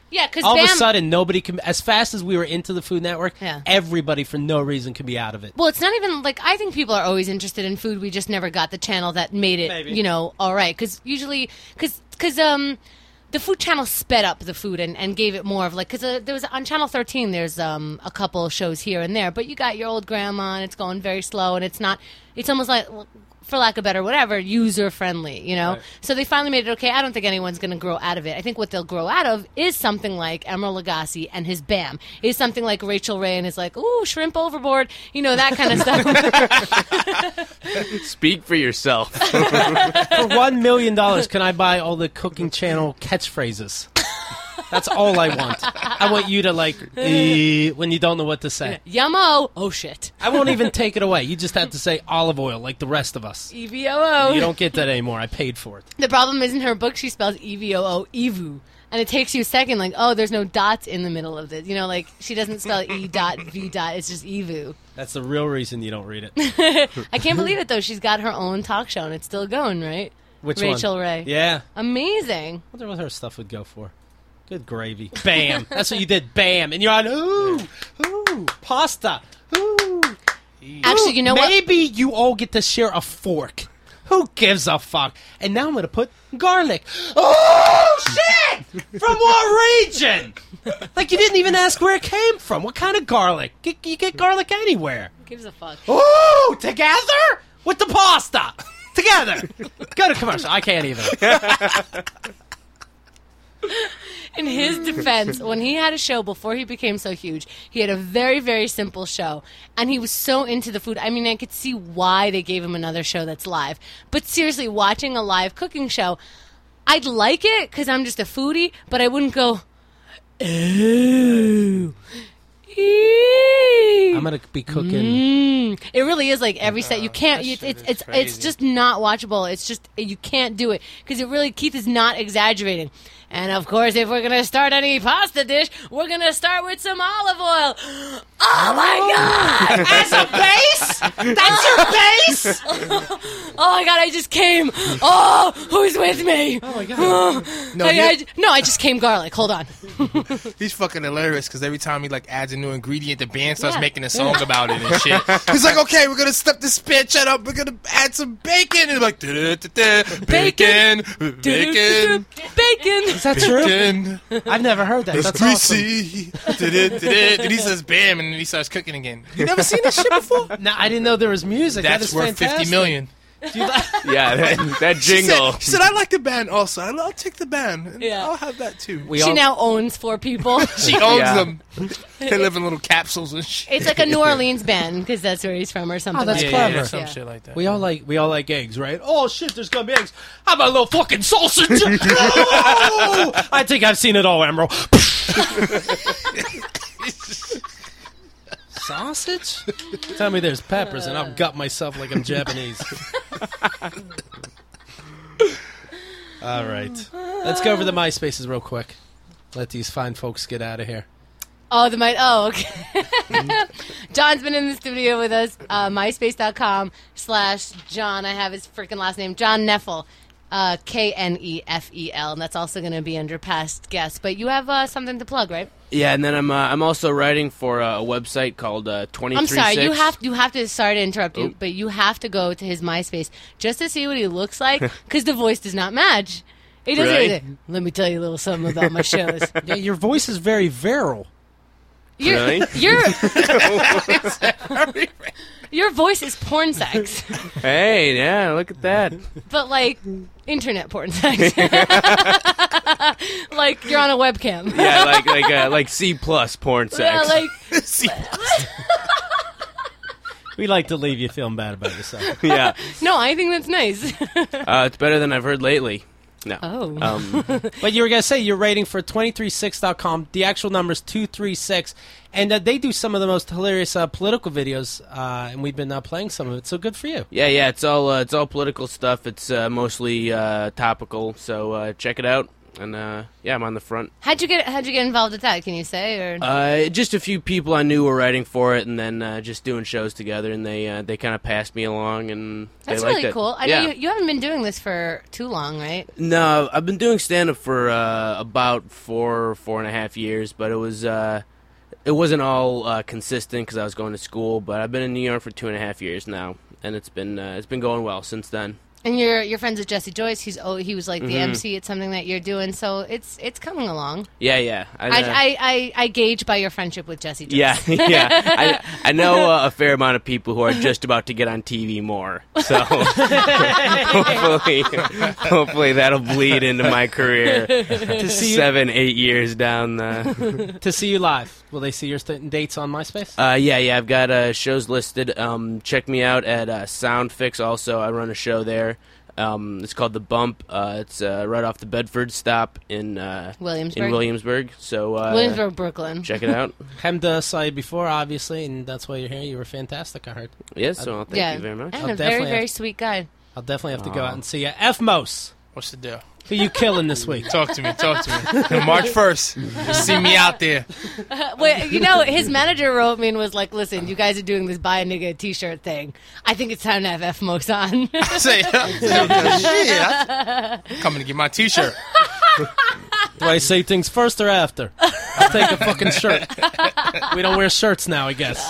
Yeah, because all of a sudden, nobody can. As fast as we were into the Food Network, Yeah. everybody for no reason can be out of it. Well, it's not even like I think people are always interested in food. We just never got the channel that made it, Maybe. all right. Because usually, because the Food Channel sped up the food and gave it more of like because there was on Channel 13. There's a couple of shows here and there, but you got your old grandma, and it's going very slow, and it's not. It's almost like, for lack of better, whatever, user friendly, Right. So they finally made it okay. I don't think anyone's going to grow out of it. I think what they'll grow out of is something like Emeril Lagasse and his BAM. Is something like Rachel Ray and his like, ooh, shrimp overboard, that kind of stuff. Speak for yourself. For $1 million, can I buy all the Cooking Channel catchphrases? That's all I want. I want you to when you don't know what to say. Yummo. Oh, shit. I won't even take it away. You just have to say olive oil like the rest of us. EVOO. You don't get that anymore. I paid for it. The problem is in her book she spells EVOO, Evu. And it takes you a second, there's no dots in the middle of it. She doesn't spell E dot V dot. It's just Evu. That's the real reason you don't read it. I can't believe it, though. She's got her own talk show, and it's still going, right? Which Rachel one? Ray. Yeah. Amazing. I wonder what her stuff would go for. Good gravy. Bam. That's what you did. Bam. And you're on, ooh, pasta. Ooh. Actually, you know what? Maybe you all get to share a fork. Who gives a fuck? And now I'm going to put garlic. Oh, shit! From what region? Like, you didn't even ask where it came from. What kind of garlic? You get garlic anywhere. Who gives a fuck? Ooh, together? With the pasta. Together. Go to commercial. I can't even. In his defense, when he had a show before he became so huge, he had a very, very simple show, and he was so into the food. I mean, I could see why they gave him another show that's live. But seriously, watching a live cooking show, I'd like it because I'm just a foodie, but I wouldn't go, ooh, I'm going to be cooking. It really is like every set. You can't. It's just not watchable. It's just you can't do it because it really Keith is not exaggerating. And of course, if we're gonna start any pasta dish, we're gonna start with some olive oil. Oh my god! As a base? That's your base? Oh my god! I just came. Oh, who's with me? Oh my god! I just came garlic. Hold on. He's fucking hilarious because every time he adds a new ingredient, the band starts making a song about it and shit. He's like, okay, we're gonna step this bitch up. We're gonna add some bacon. And like, bacon. Bacon. Is that true? I've never heard that. That's greasy. Then he says bam, and then he starts cooking again. You never seen this shit before? No, I didn't know there was music. That's worth fantastic. $50 million. Yeah, that jingle. She said, I like the band also. I'll take the band. Yeah. I'll have that too. She now owns 4 people. She owns them. They live in little capsules and shit. It's like a New Orleans band because that's where he's from or something. Oh, that's like clever. that. Some shit like that. We all like eggs, right? Oh shit, there's gonna be eggs. How about a little fucking sausage? Oh! I think I've seen it all, Emerald. Sausage? Tell me there's peppers and I'll gut myself like I'm Japanese. All right. Let's go over the MySpaces real quick. Let these fine folks get out of here. Okay. John's been in the studio with us. MySpace.com/John. I have his freaking last name, John Knefel. Knefel, and that's also going to be under past guests. But you have something to plug, right? Yeah, and then I'm also writing for a website called 23/6. I'm sorry, you have to. Sorry to interrupt you, but you have to go to his MySpace just to see what he looks like because the voice does not match. He doesn't. Really? Let me tell you a little something about my shows. Yeah, your voice is very virile. Really? Your voice is porn sex. Hey, yeah, look at that. But like internet porn sex. Like you're on a webcam. Yeah, like C+ porn sex. Yeah, like C+. We like to leave you feeling bad about yourself. Yeah. No, I think that's nice. It's better than I've heard lately. No. Oh. But you were going to say you're rating for 236.com. The actual number is 236. And they do some of the most hilarious political videos, and we've been playing some of it, so good for you. Yeah, it's all political stuff. It's mostly topical, so check it out. And yeah, I'm on the front. How'd you get involved with that? Can you say or? Just a few people I knew were writing for it, and then just doing shows together, and they kind of passed me along, and That's they liked really it. cool. I know you haven't been doing this for too long, right? No, I've been doing stand-up for about 4.5 years, but it wasn't all consistent because I was going to school. But I've been in New York for 2.5 years now, and it's been going well since then. And you're friends with Jesse Joyce. He was like the MC at something that you're doing, so it's coming along. Yeah. I gauge by your friendship with Jesse Joyce. Yeah. I know a fair amount of people who are just about to get on TV more, so hopefully that'll bleed into my career. To see 7-8 years down. To see you live, will they see your dates on MySpace? Yeah. I've got shows listed. Check me out at Soundfix. Also, I run a show there. It's called The Bump. It's right off the Bedford stop in Williamsburg. So Williamsburg, Brooklyn. Check it out. Hemda saw you before, obviously, and that's why you're here. You were fantastic, I heard. Yes, so thank you very much. And a very, very sweet guy. I'll definitely have to go out and see you. F. Mos. What's the deal? Who you killing this week? Talk to me. March 1st. See me out there. Well, his manager wrote me and was like, listen, you guys are doing this buy a nigga a t-shirt thing. I think it's time to have F. Mos on. Shit. Coming to get my t-shirt. Do I say things first or after? I'll take a fucking shirt. We don't wear shirts now, I guess.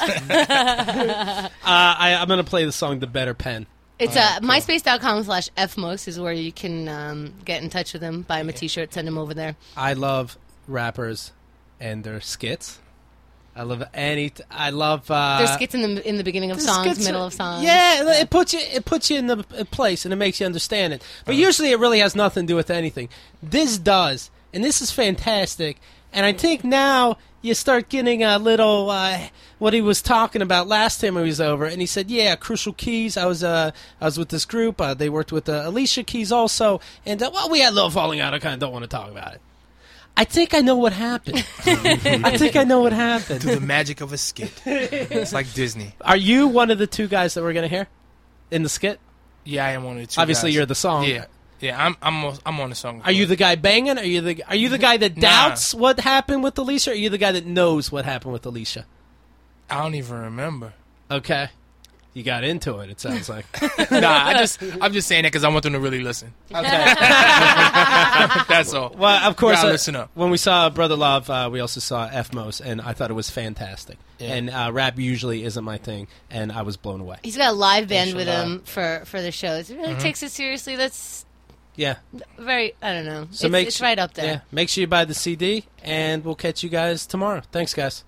I'm going to play the song The Better Pen. It's myspace.com/fmos is where you can get in touch with him, buy him a t-shirt, send him over there. I love rappers and their skits. I love there's skits in the beginning of songs, middle of songs. Yeah, it puts you in the place and it makes you understand it. But usually it really has nothing to do with anything. This does, and this is fantastic. And I think now you start getting a little what he was talking about last time he was over, and he said, "Yeah, Crucial Keys. I was with this group. They worked with Alicia Keys also, and we had a little falling out. I kind of don't want to talk about it. I think I know what happened. Through the magic of a skit. It's like Disney. Are you one of the two guys that we're going to hear in the skit? Yeah, I am one of the two. Obviously, guys. You're the song. Yeah. I'm on the song. Are you the guy banging? Are you the guy that doubts what happened with Alicia? Or are you the guy that knows what happened with Alicia? I don't even remember. Okay. You got into it, it sounds like. I'm just saying that because I want them to really listen. Okay. That's all. Well, of course, listen up. When we saw Brother Love, we also saw F. Mos, and I thought it was fantastic. Yeah. And rap usually isn't my thing, and I was blown away. He's got a live band with him for the shows. He really takes it seriously. That's very, I don't know. So it's right up there. Yeah, make sure you buy the CD, and we'll catch you guys tomorrow. Thanks, guys.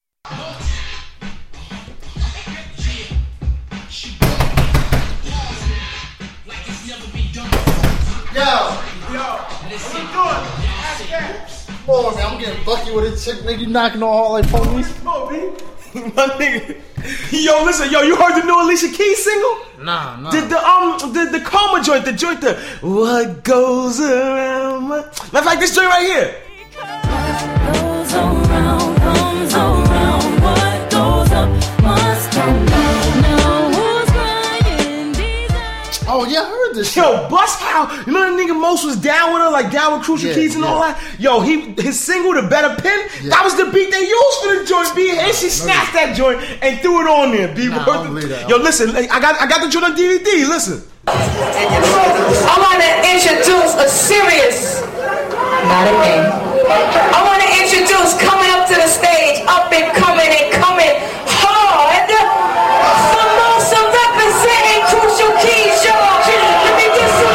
Yo, what you doing? Come on, man, I'm getting bucky with a chick, nigga. You knocking on all like ponies? No, B. My nigga. Yo, listen, you heard the new Alicia Keys single? Nah. The Karma joint, the what goes around. Matter of fact, this joint right here. What goes around comes around. What goes up must come down. Now who's crying these eyes? Oh yeah, I heard this. Yo, bust how you know that nigga Mos was down with her, like down with Crucial Keys and all that. Yo, his single, The Better Pen, that was the beat they used for the joint, B. And she snatched that joint and threw it on there, B. Yo, listen, I got the joint on DVD. Listen. I want to introduce a serious, not a name. I want to introduce coming up to the stage, up and coming hard. Samosa representing Crucial Keys, y'all. Let me get some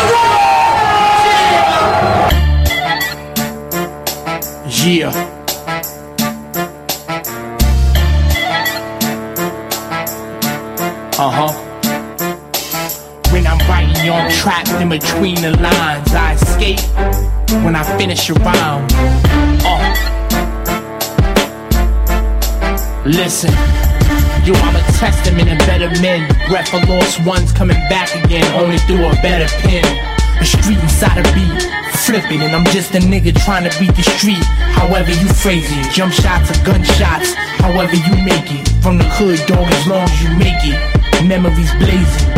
love. Yeah. When I'm writing, I'm trapped in between the lines. I escape when I finish a rhyme. Listen, yo, I'm a testament of better men. Breath for lost ones coming back again, only through a better pen. The street inside a beat, flipping, and I'm just a nigga trying to beat the street. However you phrase it, jump shots or gunshots, however you make it. From the hood, dog, as long as you make it. Memories blazing, all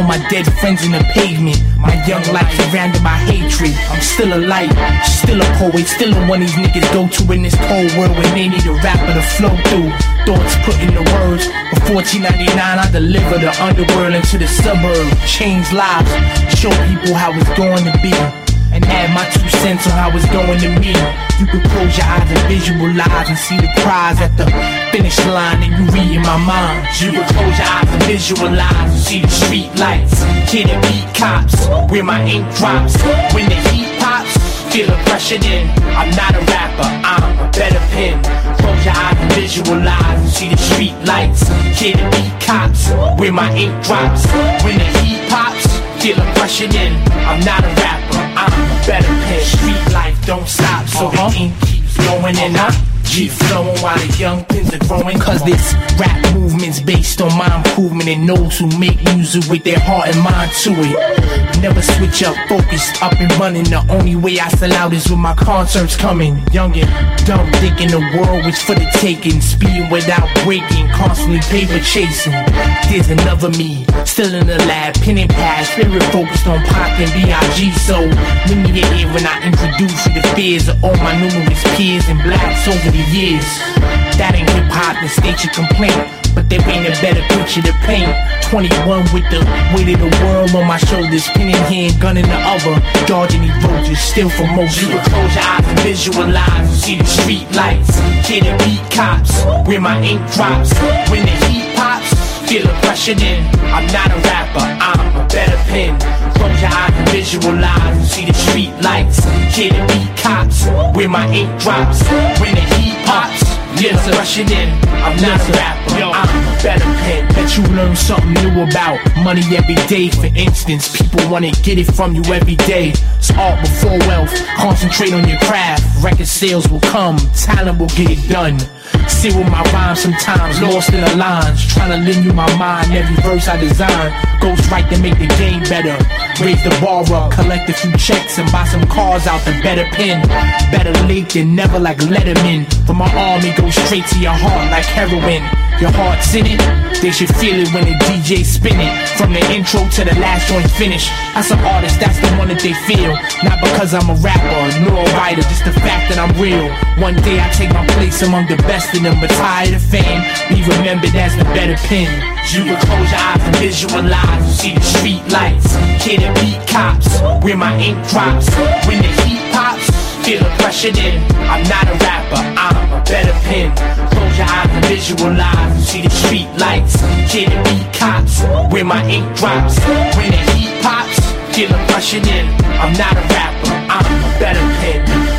my dead friends in the pavement. My young life surrounded by hatred. I'm still a light, still a poet, still a one these niggas go to in this cold world when they need a rapper to flow through. Thoughts put in the words. For $14.99 I deliver the underworld into the suburbs. Change lives, show people how it's going to be, and add my 2 cents on how it's going to me. You can close your eyes and visualize and see the prize at the finish line, and you read in my mind. You can close your eyes and visualize and see the street lights. Kid and beat cops, where my ink drops. When the heat pops, feel the pressure then. I'm not a rapper, I'm a better pen. Close your eyes and visualize and see the street lights. Kid and beat cops, where my ink drops. When the heat pops, feel the pressure then. I'm not a rapper, I'm a better pen. Street life don't stop, so the ink keeps going and I keep flowing while the young pins are growing. Cause this rap movement's based on my improvement, and those who make music with their heart and mind to it. Never switch up, focused, up and running. The only way I sell out is with my concerts coming. Young and dumb, thinking the world was for the taking. Speeding without breaking, constantly paper chasing. There's another me, still in the lab, pen and pad, spirit focused on Pac and B.I.G. So lend me your ear when I introduce you to fears of all my numerous peers and blacks over the years. That ain't hip-hop and state your complaint, but there ain't a better picture to paint. 21 with the weight of the world on my shoulders, pen in hand, gun in the other, dodging these roaches, still for motion. You can close your eyes and visualize and see the street lights. Kid and beat cops, where my ink drops. When the heat pops, feel the pressure then. I'm not a rapper, I'm a better pen. Close your eyes and visualize and see the street lights. Kid and beat cops, where my ink drops. When the heat pops, feel the pressure then. I'm not a rapper, I'm a better pen. Bet you learn something new about money every day. For instance, people wanna get it from you every day. It's art before wealth, concentrate on your craft. Record sales will come, talent will get it done. Sit with my rhymes sometimes, lost in the lines. Trying to lend you my mind, every verse I design. Ghost right to make the game better. Raise the bar up, collect a few checks and buy some cars out the better pen. Better late than never like Letterman. From my arm it goes straight to your heart like heroin. Your heart's in it, they should feel it when the DJ spin it. From the intro to the last joint finish. As an artist, that's the one that they feel. Not because I'm a rapper, nor a writer, just the fact that I'm real. One day I take my place among the best of them, but tired of fame, be remembered as the better pen. You can close your eyes and visualize, you see the street lights. Kid and beat cops, where my ink drops. When the heat pops, feel the pressure then. I'm not a rapper, I'm a better pen. Close your eyes and visualize, you see the street lights. Kid and beat cops, where my ink drops. When the heat pops, feel the pressure then. I'm not a rapper, I'm a better pen.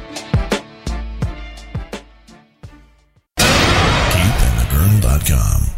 KeithAndTheGurl.com